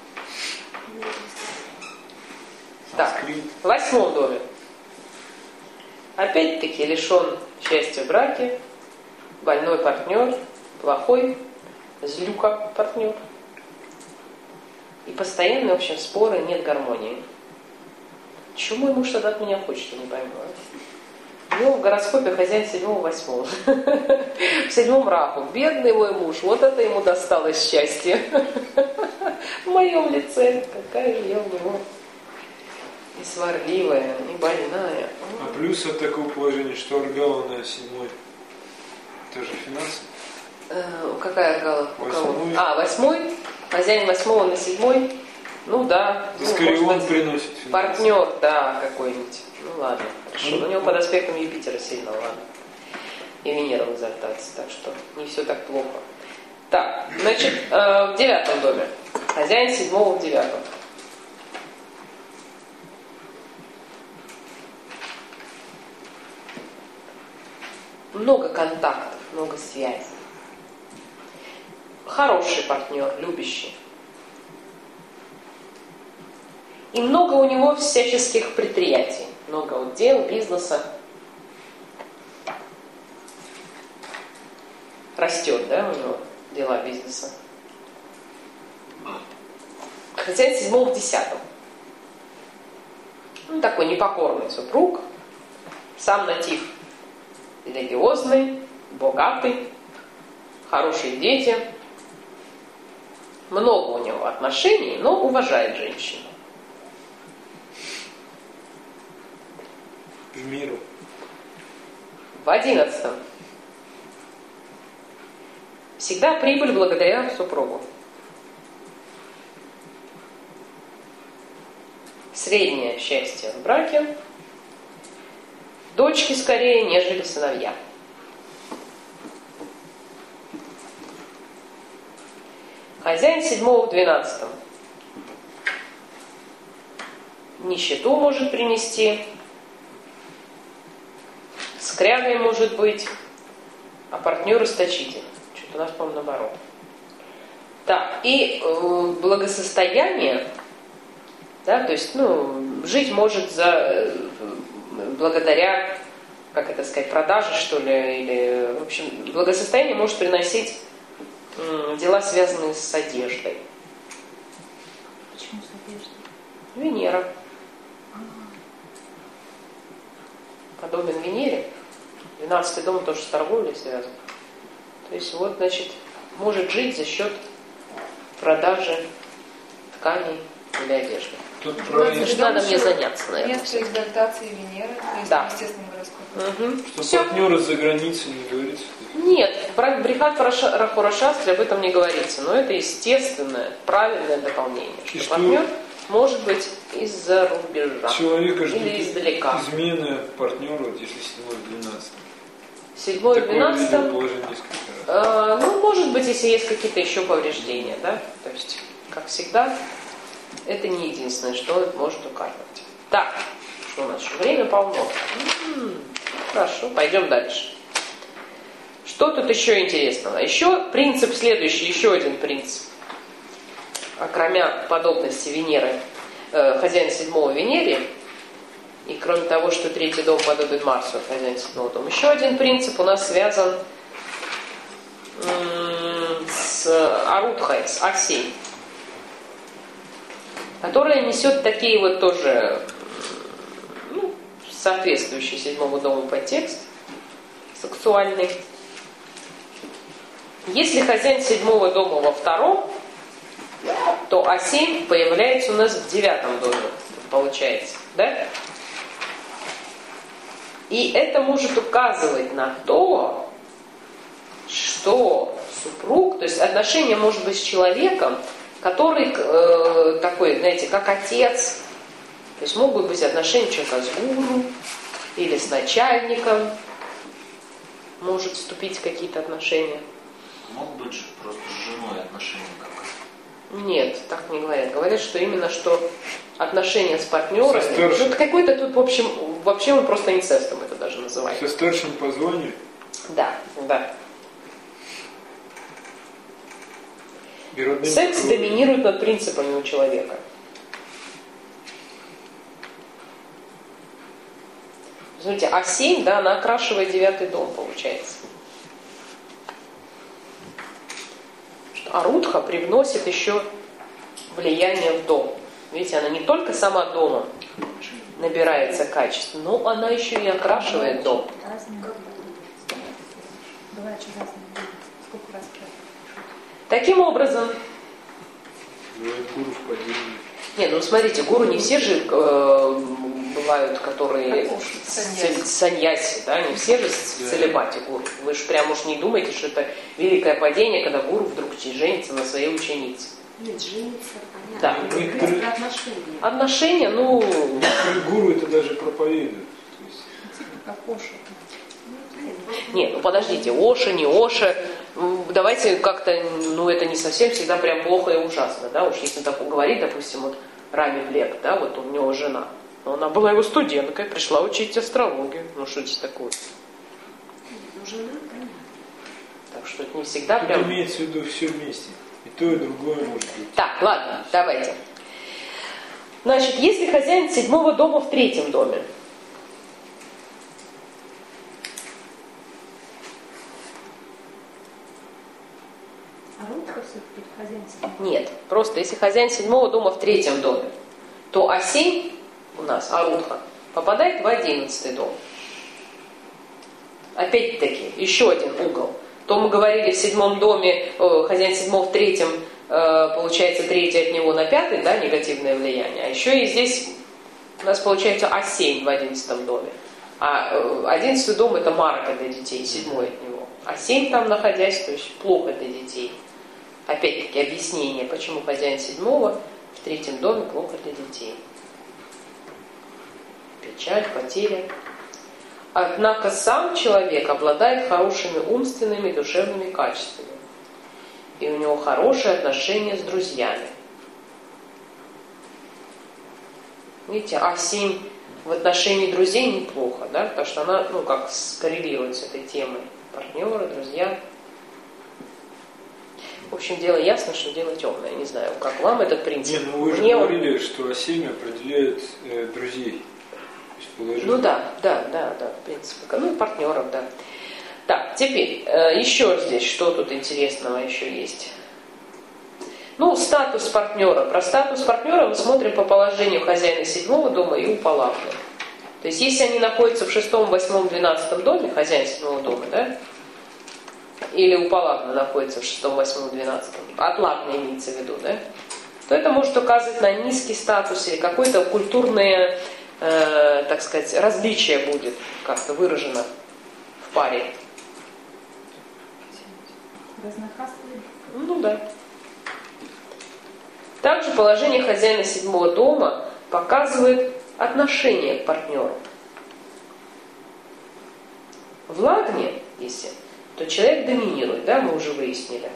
Так, в восьмом доме. Опять-таки лишен счастья в браке, больной партнер, плохой, злюка партнер. И постоянные, в общем, споры, нет гармонии. Чему ему что-то от меня хочет, я не пойму. Ну, в гороскопе хозяин седьмого-восьмого. В седьмом раку. Бедный мой муж, вот это ему досталось счастье. В моем лице. Какая же я у него и сварливая, и больная. А плюс от такого положения, что Аргала на седьмой, тоже финансы? Э, какая Аргала? У кого? Восьмой. А, восьмой? Хозяин восьмого на седьмой? Ну да. Ну, скорее может он быть, приносит финансы. партнер, да, какой-нибудь. Ну ладно, хорошо. Ну, У него под аспектом Юпитера сильно, ладно. И Венера в экзальтации, так что не все так плохо. Так, значит, э, в девятом доме. Хозяин седьмого в девятом. Много контактов, много связей. Хороший партнер, любящий. И много у него всяческих предприятий. Много вот дел, бизнеса. Растет, да, у него дела бизнеса. Хозяин седьмого в десятом. Ну, такой непокорный супруг. Сам натив религиозный, богатый, хорошие дети. Много у него отношений, но уважает женщину. В миру. В одиннадцатом. Всегда прибыль благодаря супругу. Среднее счастье в браке. Дочки скорее, нежели сыновья. Хозяин седьмого в двенадцатом. Нищету может принести, скрягой может быть, а партнер расточитель. Что-то у нас, по-моему, наоборот. Так, и э, благосостояние, да, то есть, ну, жить может за, э, благодаря, как это сказать, продаже, что ли, или, в общем, благосостояние может приносить э, дела, связанные с одеждой. Почему с одеждой? Венера. Подобен Венере. двенадцатый дом тоже с торговлей связан. То есть вот, значит, может жить за счет продажи тканей или одежды. Тут Ну, про это Значит, надо мне заняться, наверное. Место экзальтации Венеры, то есть Да. в естественном гороскопе. Угу. что Все. партнеры за границей не говорится. Нет, в Брихат Рахурашастре об этом не говорится, но это естественное, правильное дополнение, И что что партнер может быть из-за рубежа Человека или ждет издалека. измены партнера, вот если седьмой в двенадцатом. Седьмой в Такое видел двенадцатом. положение несколько раз. Э, ну, может быть, если есть какие-то еще повреждения, да, то есть, как всегда, это не единственное, что это может указывать. Так, что у нас еще время полно. М-м, хорошо, пойдем дальше. Что тут еще интересного? Еще принцип следующий, еще один принцип. Окромя подобности Венеры, э, хозяин седьмого Венере, и кроме того, что третий дом подобен Марсу, хозяин седьмого дома, еще один принцип у нас связан м- с Арутхой, с Осей, которая несет такие вот тоже, ну, соответствующий седьмому дому подтекст, сексуальный. Если хозяин седьмого дома во втором, то Осей появляется у нас в девятом доме, получается, да? И это может указывать на то, что супруг, то есть отношения может быть с человеком, который э, такой, знаете, как отец. То есть могут быть отношения человека с гуру или с начальником. Может вступить в какие-то отношения. Могут быть же просто с женой отношения как. Нет, так не говорят. Говорят, что именно что отношения с партнерами. Со старшим. Ну, какой-то тут, в общем, вообще мы просто инцестом это даже называем. Со старшим по званию. Да, да. И родным Секс кровью. доминирует над принципами у человека. Смотрите, а семь, да, она окрашивает девятый дом, получается. А Рудха привносит еще влияние в дом. Видите, она не только сама домом набирается качеств, но она еще и окрашивает дом. Разные. Бывает же разные. Сколько раз про это? Таким образом, Бывает гуру в падении. Не, ну смотрите, гуру не все же э, бывают, которые Саньяси. саньяси, да, не все же в целибате гуру. Вы же прям уж не думаете, что это великое падение, когда гуру вдруг женится на своей ученице. Нет, жениться, понятно. Да. Это Некоторые- про отношения. Отношения, ну, Гуру это даже проповедует. То есть, Как Оша. не, ну подождите, Оша, не Оша, м, давайте как-то, ну это не совсем всегда прям плохо и ужасно, да, уж если так говорить, допустим, вот Рами Блек, да, вот у него жена, но она была его студенткой, пришла учить астрологию, ну что здесь такое? Ну, жена, понятно. Так что это не всегда тут прям... имеется в виду все вместе. И то, и другое может быть. Так, ладно, давайте. Значит, если хозяин седьмого дома в третьем доме, А рудха все-таки хозяйство. нет, просто если хозяин седьмого дома в третьем доме, то осень у нас, арудха, попадает в одиннадцатый дом. Опять-таки, еще один угол. То мы говорили в седьмом доме, э, хозяин седьмого в третьем, э, получается третий от него на пятый, да, негативное влияние. А еще и здесь у нас получается осень в одиннадцатом доме. А э, одиннадцатый дом это марка для детей, седьмой от него. Осень там находясь, то есть плохо для детей. Опять-таки объяснение, почему хозяин седьмого в третьем доме плохо для детей. Печаль, потеря. Однако сам человек обладает хорошими умственными и душевными качествами. И у него хорошие отношения с друзьями. Видите, осень в отношении друзей неплохо, да, потому что она, ну, как скоррелирует с этой темой. Партнеры, друзья. В общем, дело ясно, что дело темное. Не знаю, как вам этот принцип. Не, ну вы же Мне он- говорили, что осень определяет э, друзей. То есть положение. Ну да, да, да, да, в принципе. Ну и партнеров, да. Так, теперь, э, еще здесь, что тут интересного еще есть? Ну, статус партнера. Про статус партнера мы смотрим по положению хозяина седьмого дома и Упалавны. То есть, если они находятся в шестом, восьмом, двенадцатом доме, хозяин седьмого дома, да, или Упалавна находится в шестом, восьмом, двенадцатом, Атлавна имеется в виду, да, то это может указывать на низкий статус или какое-то культурное, э, так сказать, различие будет как-то выражено в паре. Разнохастые. Ну да. Также положение хозяина седьмого дома показывает отношение к партнеру. В лагне, если, то человек доминирует, да, мы уже выяснили,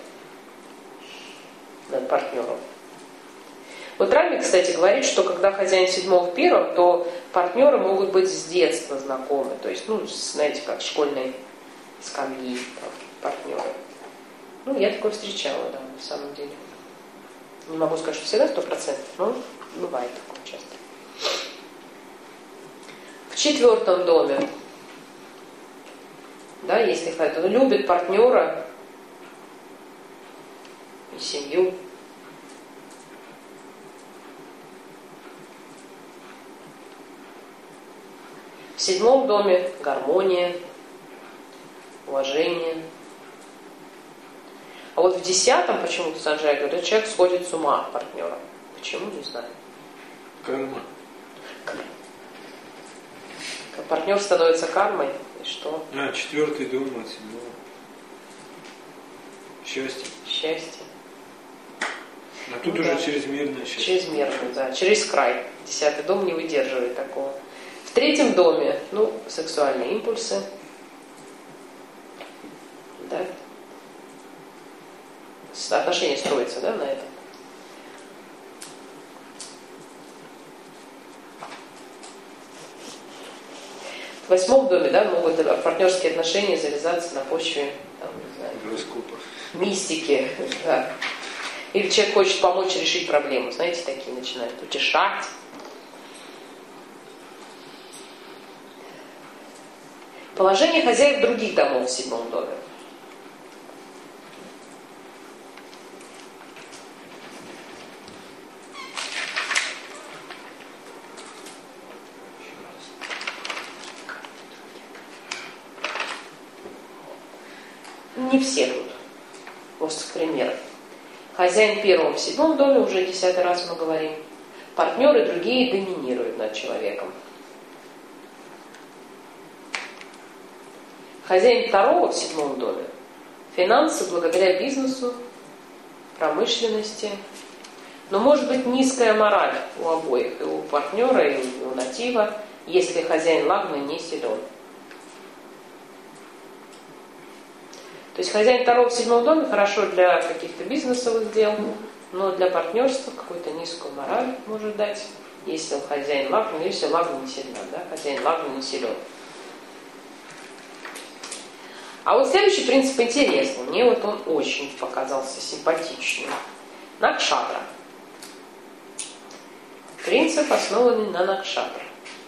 над партнером. Вот Рами, кстати, говорит, что когда хозяин седьмого в первом, то партнеры могут быть с детства знакомы. То есть, ну, знаете, как школьные скамьи, там, партнеры. Ну, я такое встречала, да, на самом деле. Не могу сказать, что всегда сто процентов, но бывает такое часто. В четвертом доме, да, если кто-то любит партнера и семью. В седьмом доме гармония, уважение. А вот в десятом почему-то Санджай говорит, этот человек сходит с ума от партнера. Почему, не знаю. Карма. Партнер становится кармой, и что? А, четвертый дом от седьмого. Счастье. Счастье. А тут Ну уже да. чрезмерное счастье. Чрезмерно, да. Через край. Десятый дом не выдерживает такого. В третьем доме, ну, сексуальные импульсы. Да. Отношения строятся, да, на этом. В восьмом доме, да, могут партнерские отношения завязаться на почве, там, не знаю, Гороскопа. мистики, да. Или человек хочет помочь решить проблему, знаете, такие начинают утешать. Положение хозяев других домов в седьмом доме. Не все тут. Просто пример. Хозяин первого в седьмом доме, уже десятый раз мы говорим. партнеры другие доминируют над человеком. Хозяин второго в седьмом доме. Финансы благодаря бизнесу, промышленности. Но может быть низкая мораль у обоих, и у партнера, и у натива, если хозяин лагны не силен. То есть хозяин второго в седьмом доме хорошо для каких-то бизнесовых дел, но для партнерства какую-то низкую мораль может дать, если он хозяин лагны, если лагна не сильна, да, хозяин лагны не силен. А вот следующий принцип интересный. Мне вот он очень показался симпатичным. Накшатра. Принцип, основанный на накшатра.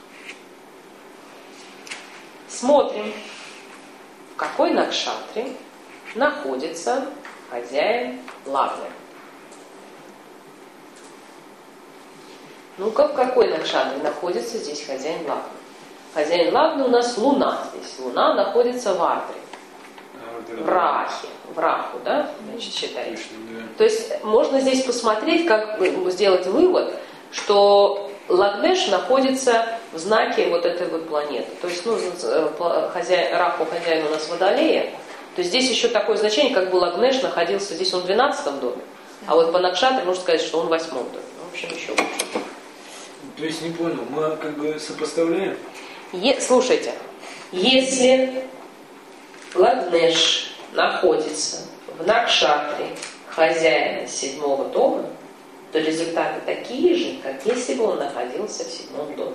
Смотрим, в какой накшатре находится хозяин лагны. Ну-ка, в какой накшатре находится здесь хозяин лагны? Хозяин лагны у нас Луна здесь. Луна находится в Ардре. В Рахе, в Раху, да, значит, считайте. То есть можно здесь посмотреть, как сделать вывод, что Лагнеш находится в знаке вот этой вот планеты. То есть, ну, хозяин, Раху хозяин у нас Водолея, то есть здесь еще такое значение, как бы Лагнеш находился, здесь он в двенадцатом доме, а вот по Накшатре можно сказать, что он в восьмом доме. Ну, в общем, еще лучше. То есть, не понял, мы как бы сопоставляем? Е- слушайте, если Лагнеш находится в Накшатре хозяина седьмого дома, то результаты такие же, как если бы он находился в седьмом доме.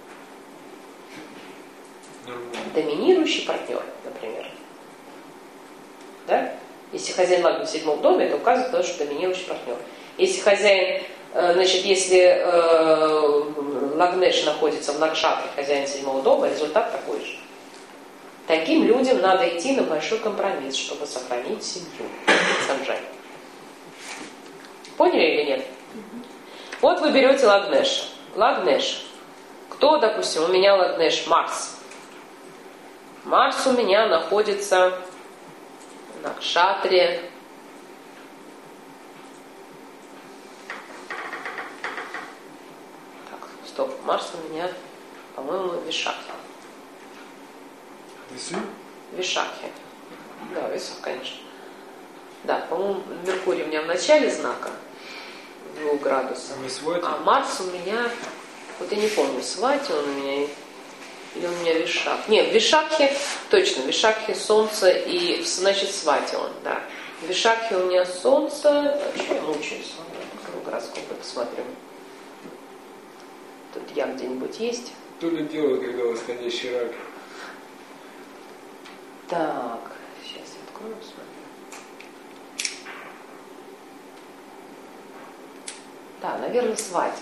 Нормально. Доминирующий партнер, например. Да? Если хозяин лагны в седьмом доме, это указывает на то, что доминирующий партнер. Если хозяин, значит, если э, Лагнеш находится в Накшатре, хозяин седьмого дома, результат такой же. Таким людям надо идти на большой компромисс, чтобы сохранить семью. Санджай. Поняли или нет? Вот вы берете Лагнеша. Лагнеш. Кто, допустим, у меня Лагнеш? Марс. Марс у меня находится в Накшатре. Так, стоп. Марс у меня, по-моему, в Вишакхе. Весы? Вишакхе. Да, весов, конечно. Да, по-моему, Меркурий у меня в начале знака, двух градусов. А Марс у меня, вот я не помню, Свати он у меня или он у меня Вишак. Нет, в Вишакхе, точно, в Вишакхе Солнце и, значит, Свати он, да. В Вишакхе у меня Солнце, а что я мучаюсь? В гороскопе посмотрим. Тут я где-нибудь есть? То ли дело, когда восходящий рак. Так, сейчас я открою, посмотрю. Да, наверное, Свати.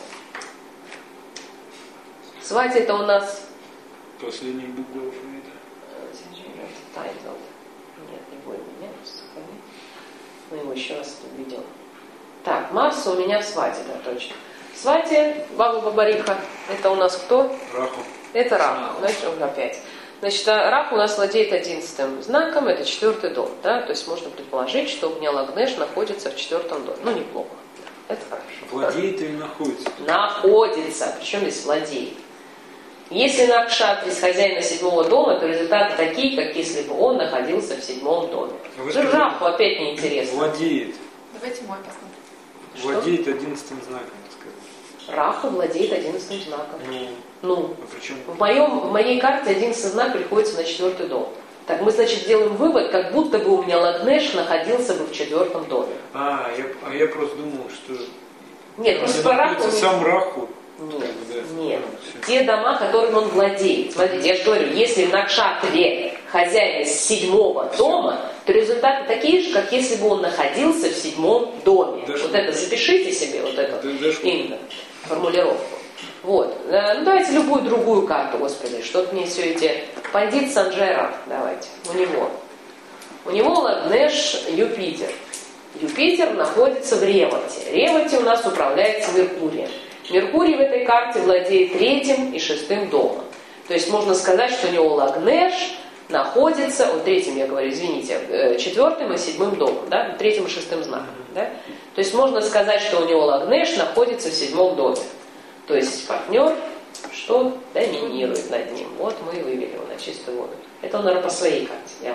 Свати это у нас... Последний буква алфавита. Тайдл. Нет, не будем менять, сохрани. Мы его еще раз введем. Так, Марс у меня в Свати, да, точно. Свати, Баба Бабариха, это у нас кто? Раху. Это Раху, значит, опять. Значит, Раху у нас владеет одиннадцатым знаком, это четвертый дом, да, то есть можно предположить, что у меня Лагнеш находится в четвертом доме. Ну, неплохо. Это хорошо. Владеет или находится? Находится. Причем здесь владеет. Если Накшатре с хозяина седьмого дома, то результаты такие, как если бы он находился в седьмом доме. Раху опять неинтересно. Владеет. Давайте мой посмотрим. Что? Владеет одиннадцатым знаком, так сказать. Раху владеет одиннадцатым знаком. Ну, ну а причем? в, моем, в моей карте одиннадцатый знак приходится на четвертый дом. Так мы, значит, делаем вывод, как будто бы у меня Лагнеш находился бы в четвертом доме. А, я, а я просто думал, что... Нет, просто по Раху... Сам Раху. Нет, да. нет. Те дома, которыми он владеет. Смотрите, я же говорю, если в Накшатре хозяин из седьмого дома, то результаты такие же, как если бы он находился в седьмом доме. Дошло. Вот это запишите себе, вот эту Дошло. именно формулировку. Вот. Ну давайте любую другую карту, господи, что-то мне все эти... Пандит Санджай Рав, давайте. У него. У него Лагнеш Юпитер. Юпитер находится в Ревате. Ревате у нас управляется Меркурием. Меркурий в этой карте владеет третьим и шестым домом. То есть можно сказать, что у него Лагнеш находится, вот третьим я говорю, извините, четвертым и седьмым домом, да, третьим и шестым знаком. Да? То есть можно сказать, что у него Лагнеш находится в седьмом доме. То есть партнер, что доминирует над ним. Вот мы и вывели его на чистую воду. Это он, наверное, по своей карте. Я...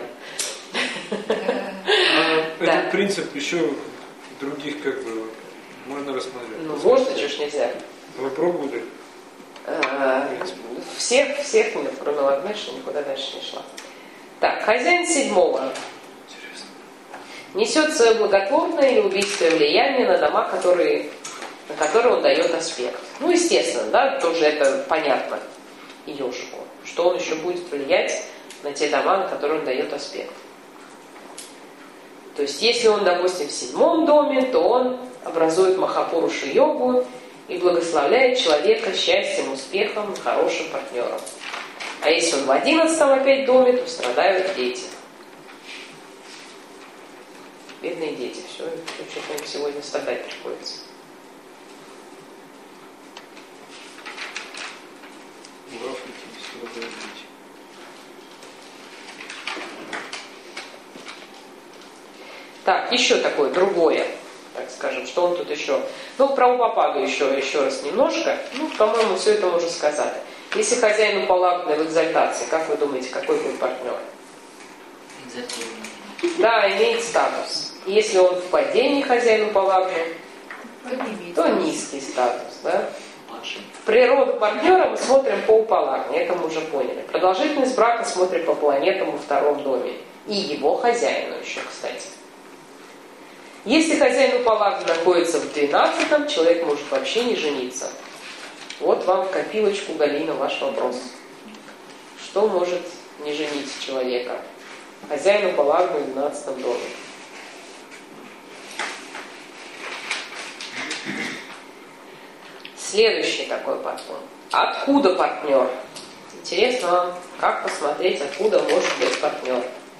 А этот принцип еще других как бы можно рассмотреть? Ну, можно, чего ж нельзя. Вы пробовали? Всех, всех нет, кроме Лагмеша, никуда дальше не шла. Так, хозяин седьмого. Несет свое благотворное или убийственное влияние на дома, которые, на которые он дает аспект. Ну, естественно, да, тоже это понятно и ежику, что он еще будет влиять на те дома, на которые он дает аспект. То есть, если он, допустим, в седьмом доме, то он образует Махапурушу йогу и благословляет человека счастьем, успехом, хорошим партнером. А если он в одиннадцатом опять доме, то страдают дети. Бедные дети, все, что-то им сегодня страдать приходится. В Африке страдают дети. Так, еще такое, другое, так скажем, что он тут еще... Ну, про Упападу еще, еще раз немножко. Ну, по-моему, все это мы уже сказали. Если хозяин Упалагны в экзальтации, как вы думаете, какой будет партнер? Да, имеет статус. Если он в падении хозяин Упалагны, то низкий статус, да? Природу партнера мы смотрим по Упалагне, это мы уже поняли. Продолжительность брака смотрим по планетам во втором доме. И его хозяину еще, кстати. Если хозяин Упалагны находится в двенадцатом, человек может вообще не жениться. Вот вам в копилочку, Галина, ваш вопрос. Что может не женить человека? Хозяин Упалагны в двенадцатом доме. Следующий такой подход. Откуда партнер? Интересно вам, как посмотреть, откуда может быть партнер?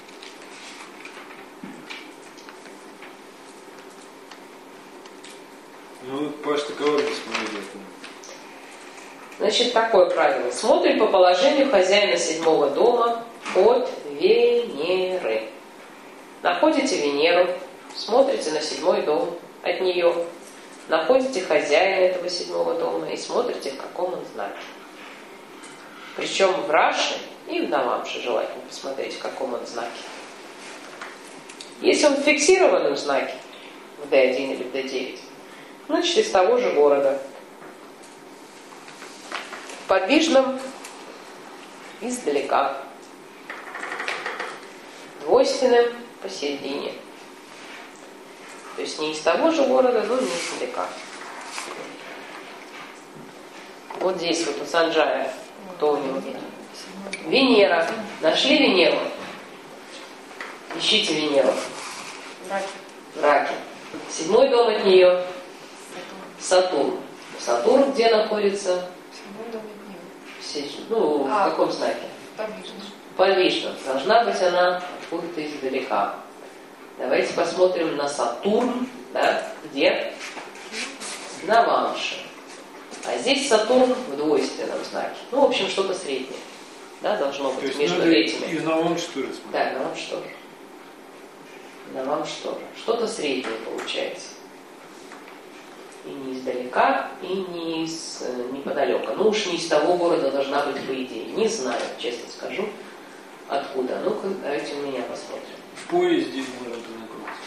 Ну, Паш, ты кого не смотрел? Значит, такое правило. Смотрим по положению хозяина седьмого дома от Венеры. Находите Венеру, смотрите на седьмой дом от нее, находите хозяина этого седьмого дома и смотрите, в каком он знаке. Причем в Раши и в Навамше желательно посмотреть, в каком он знаке. Если он в фиксированном знаке, в дэ один или в дэ девять, значит, из того же города. В подвижном издалека. Двойственным посередине. То есть не из того же города, но не издалека. Вот здесь вот у Санджая, кто у него тут? Венера. Нашли Венеру? Ищите Венеру. В Раке. Седьмой дом от нее. Сатурн. Сатурн где находится? Ну, а, в каком знаке? Подвижно. Подвижно. Должна быть она откуда-то издалека. Давайте посмотрим на Сатурн, да, где? На Вамше. А здесь Сатурн в двойственном знаке. Ну, в общем, что-то среднее. Да, должно быть. То между этими. И на Вамше тоже смотреть. Да, на Вамше тоже. На Вамше тоже. Что-то среднее получается. И не издалека, и не из неподалеку. Ну уж не из того города должна быть, по идее. Не знаю, честно скажу, откуда. Ну-ка, давайте у меня посмотрим. В поезде можно накрутить.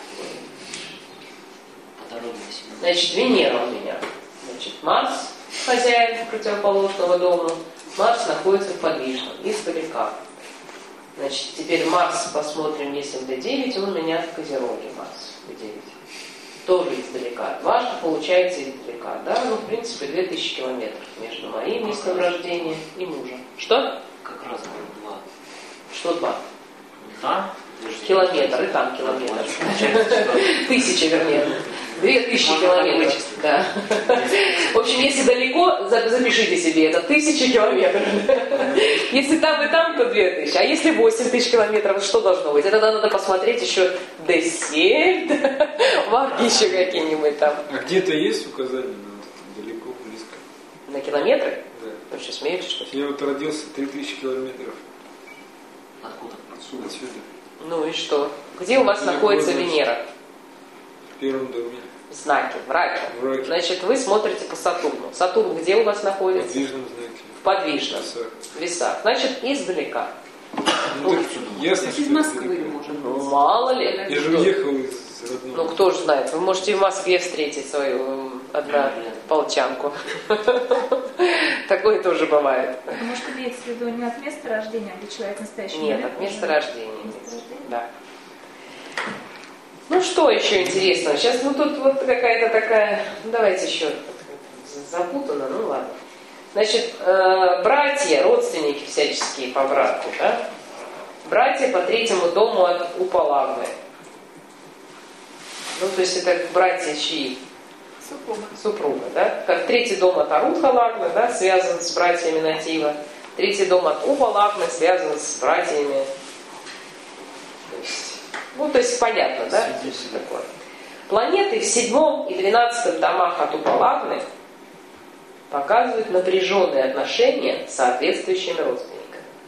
По дороге. Значит, Венера у меня. Значит, Марс, хозяин противоположного дома. Марс находится в подвижном, издалека. Значит, теперь Марс посмотрим, если в дэ девять, он у меня в Козероге, Марс в дэ девять. Тоже издалека. Дважды получается издалека. Да, ну, в принципе, две тысячи километров между моим местом рождения и мужа. Что? Как раз было два. Что два? Два? Километр, и там километр. Тысяча, вернее. Две тысячи километров. Да. В общем, если далеко, запишите себе, это тысяча километров. Если там и там, то две тысячи. А если восемь тысяч километров, что должно быть? Это надо посмотреть еще дэ семь, марки еще какие-нибудь там. А где-то есть указания на далеко, близко? На километры? Да. Вы что, смеетесь, что ли? Я вот родился три тысячи километров. Откуда? Отсюда, отсюда. Ну и что? Где у вас находится Венера? В первом доме. знаке, в раке. В раке. Значит, вы смотрите по Сатурну. Сатурн где у вас В находится? подвижном знаке. В подвижном. Весах. В весах. Значит, издалека. Ну, так ясно, Так из что Москвы, это может Ну, быть. мало ли. Я же Кто- уехал из родного. Ну, кто же знает. Вы можете в Москве встретить свою м, однополчанку. Такое тоже бывает. Это может имеется в виду не от места рождения, где человек настоящий. Нет, момент от места уже. рождения. Место рождения. Да. Ну, что еще интересного? Сейчас, ну, тут вот какая-то такая... Ну, давайте еще запутано, ну, ладно. Значит, э, братья, родственники всяческие по браку, да? Братья по третьему дому от Упалагны. Ну, то есть это братья чьи? Супруга. Супруга, да? Как третий дом от Арутха-Лагны, да, связан с братьями Натива. Третий дом от Упа-Лагны связан с братьями. То есть, ну, то есть понятно, да? Что такое. Планеты в седьмом и двенадцатом домах от Упа-Лагны показывают напряженные отношения с соответствующими родственниками.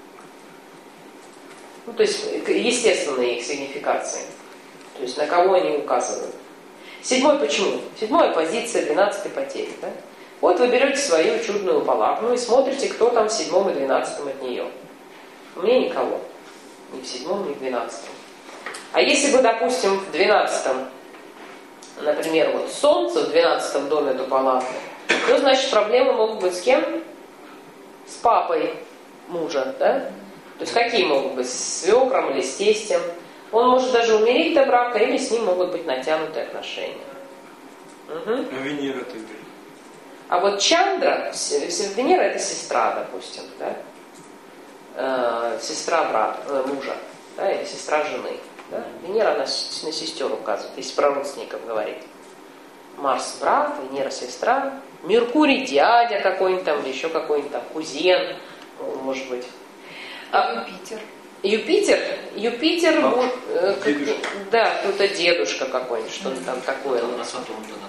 Ну, то есть естественные их сигнификации. То есть на кого они указывают. Седьмой почему? Седьмая позиция, двенадцатой потери. Да? Вот вы берете свою чудную Упалагну и смотрите, кто там в седьмом и двенадцатом от нее. У меня никого. Ни в седьмом, ни в двенадцатом. А если бы, допустим, в двенадцатом, например, вот Солнце в двенадцатом доме от Упалагны, то, значит, проблемы могут быть с кем? С папой мужа, да? То есть какие могут быть? С свекром или с тестем? Он может даже умереть до брака, или с ним могут быть натянутые отношения. Угу. А Венера тогда? А вот Чандра, Венера это сестра, допустим, да? Э, сестра брата, э, мужа, да, или сестра жены. Да? Венера на, на сестер указывает, если про родственников говорить. Марс брат, Венера сестра, Меркурий дядя какой-нибудь там, или еще какой-нибудь там кузен, может быть. А, Юпитер. Юпитер, Юпитер, Папа. вот, э, как- Дедушка. да, кто-то дедушка какой-нибудь, что-то там такое. На Сатурн тогда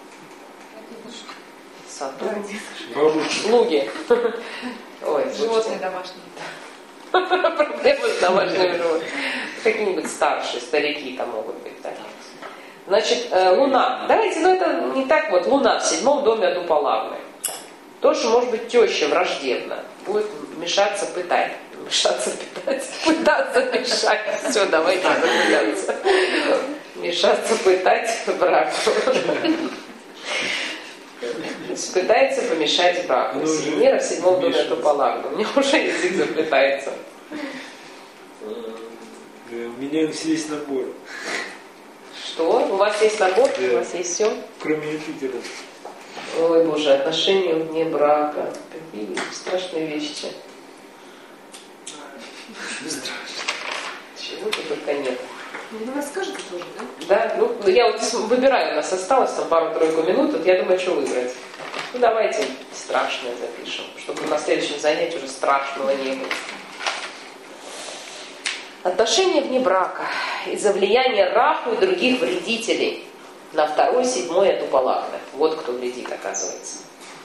Сатурн. Бабушка. Слуги. Ой, Животные домашние. проблемы с домашними животными. Какие-нибудь старшие, старики там могут быть, да. Значит, э, Луна. Давайте, ну это не так вот. Луна в седьмом доме от Упалагны. Тоже, может быть, теща враждебна. Будет мешаться пытать. Мешаться пытать. Пытаться мешать. Все, давайте закругляться. Мешаться пытать браку. Пытается помешать браку. Ну, уже Венера в седьмом доме от вмешивается. Упалагны. У меня уже язык заплетается. Да, у меня весь набор. Что? У вас есть набор? Да. У вас есть все? Кроме Юпитера. Ой, Боже, отношения вне брака. Какие страшные вещи. Чего-то только нет. Ну, расскажете тоже, да? Да, ну я вот выбираю, у нас осталось там пару-тройку минут, вот я думаю, что выбрать. Ну давайте страшное запишем, чтобы на следующем занятии уже страшного не было. Отношения вне брака из-за влияния Раху и других вредителей на второй, седьмой от Упалагны. Вот кто вредит, оказывается.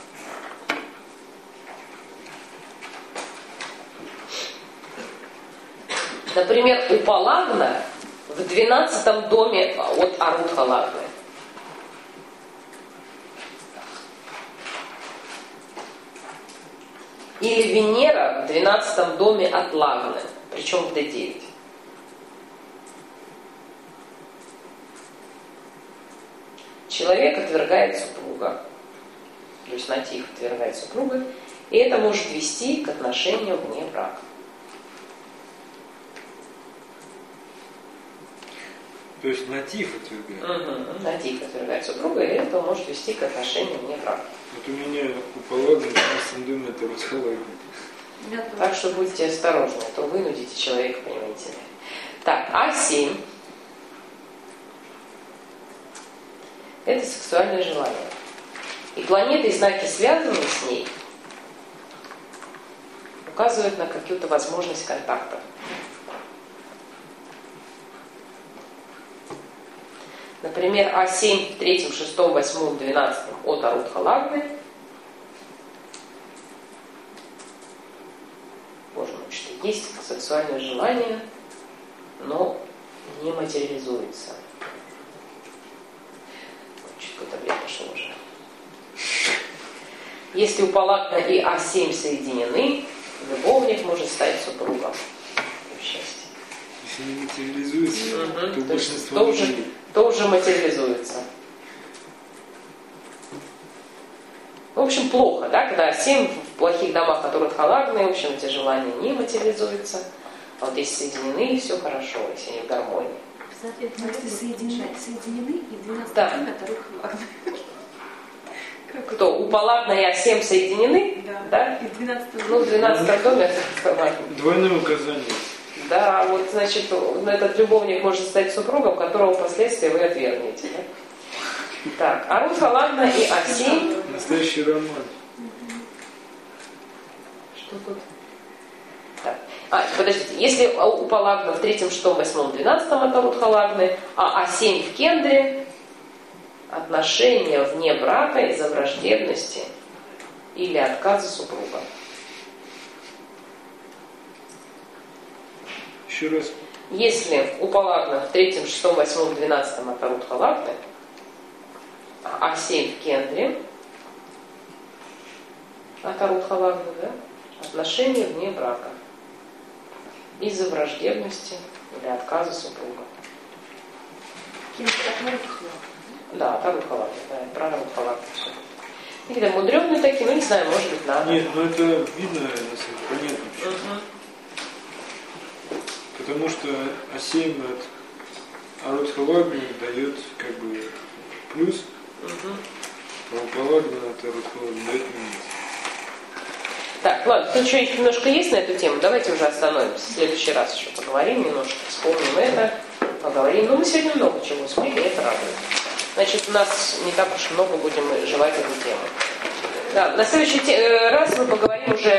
Например, Упалагна в двенадцатом доме от Арутха-Лагны. Или Венера в двенадцатом доме от Лагны, причем в дэ девять. Человек отвергает супруга, то есть Натив отвергает супруга, и это может вести к отношению вне брака. То есть Натив отвергает. Угу. Натив отвергает супруга, и это может вести к отношению вне брака. Вот у меня Упалагна в двенадцатом доме это Рутхалагна. Так что будьте осторожны, а то вынудите человека, понимаете ли. Так, А семь. Это сексуальное желание. И планеты и знаки, связанные с ней, указывают на какую-то возможность контакта. Например, А семь в третьем, шестом, восьмом, двенадцатом от Арутха-Лагны. Боже мой, что есть сексуальное желание, но не материализуется. какой-то бред пошел уже. Если у Палагна и А семь соединены, любовник может стать супругом. Счастье. Если не материализуется, Угу. то То, большинство то, уже, людей. то уже материализуется. В общем, плохо, да, когда семь в плохих домах, которые халагные, в общем, эти желания не материализуются. А вот если соединены, все хорошо, если они в гармонии. Но если соединены, соединены и в двенадцатом Да. доме второй халагный. Кто? У Палагна и А семь соединены? Да. Да? И в двенадцатом Ну, в двенадцатом доме это халагный. Двойное указание. Да, вот, значит, этот любовник может стать супругом, которого впоследствии вы отвергнете. Да? Так, а Рут Халагна и А семь. Настоящий роман. Что тут? Так. А, подождите, если у Палагна в третьем, шестом, восьмом, двенадцатом это Рут Халагны, а А семь в Кендре, отношения вне брака из-за враждебности или отказа супруга. Еще раз. Если у Палагна в третьем, шестом, восьмом, двенадцатом это Рут Халагны, а семь в Кендре, это Рут Халагны, да? Отношения вне брака из-за враждебности или отказа супруга. Кем-то Тарут халагный. Да, Тарут Халагны, да, про Тарут Халагны все. Какие-то мудренные такие, ну не знаю, может быть, надо. Нет, ну это видно, на самом деле, понятно почему. Угу. Потому что А семь от Арут Халагни дает как бы плюс, Угу. а у Палагна от Арут Халагни дает минус. Так, ладно, тут еще немножко есть на эту тему, давайте уже остановимся. В следующий раз еще поговорим немножко, вспомним это, поговорим. Ну, мы сегодня много чего успели, и это радует. Значит, у нас не так уж много будем жевать эту тему. Да, на следующий раз мы поговорим уже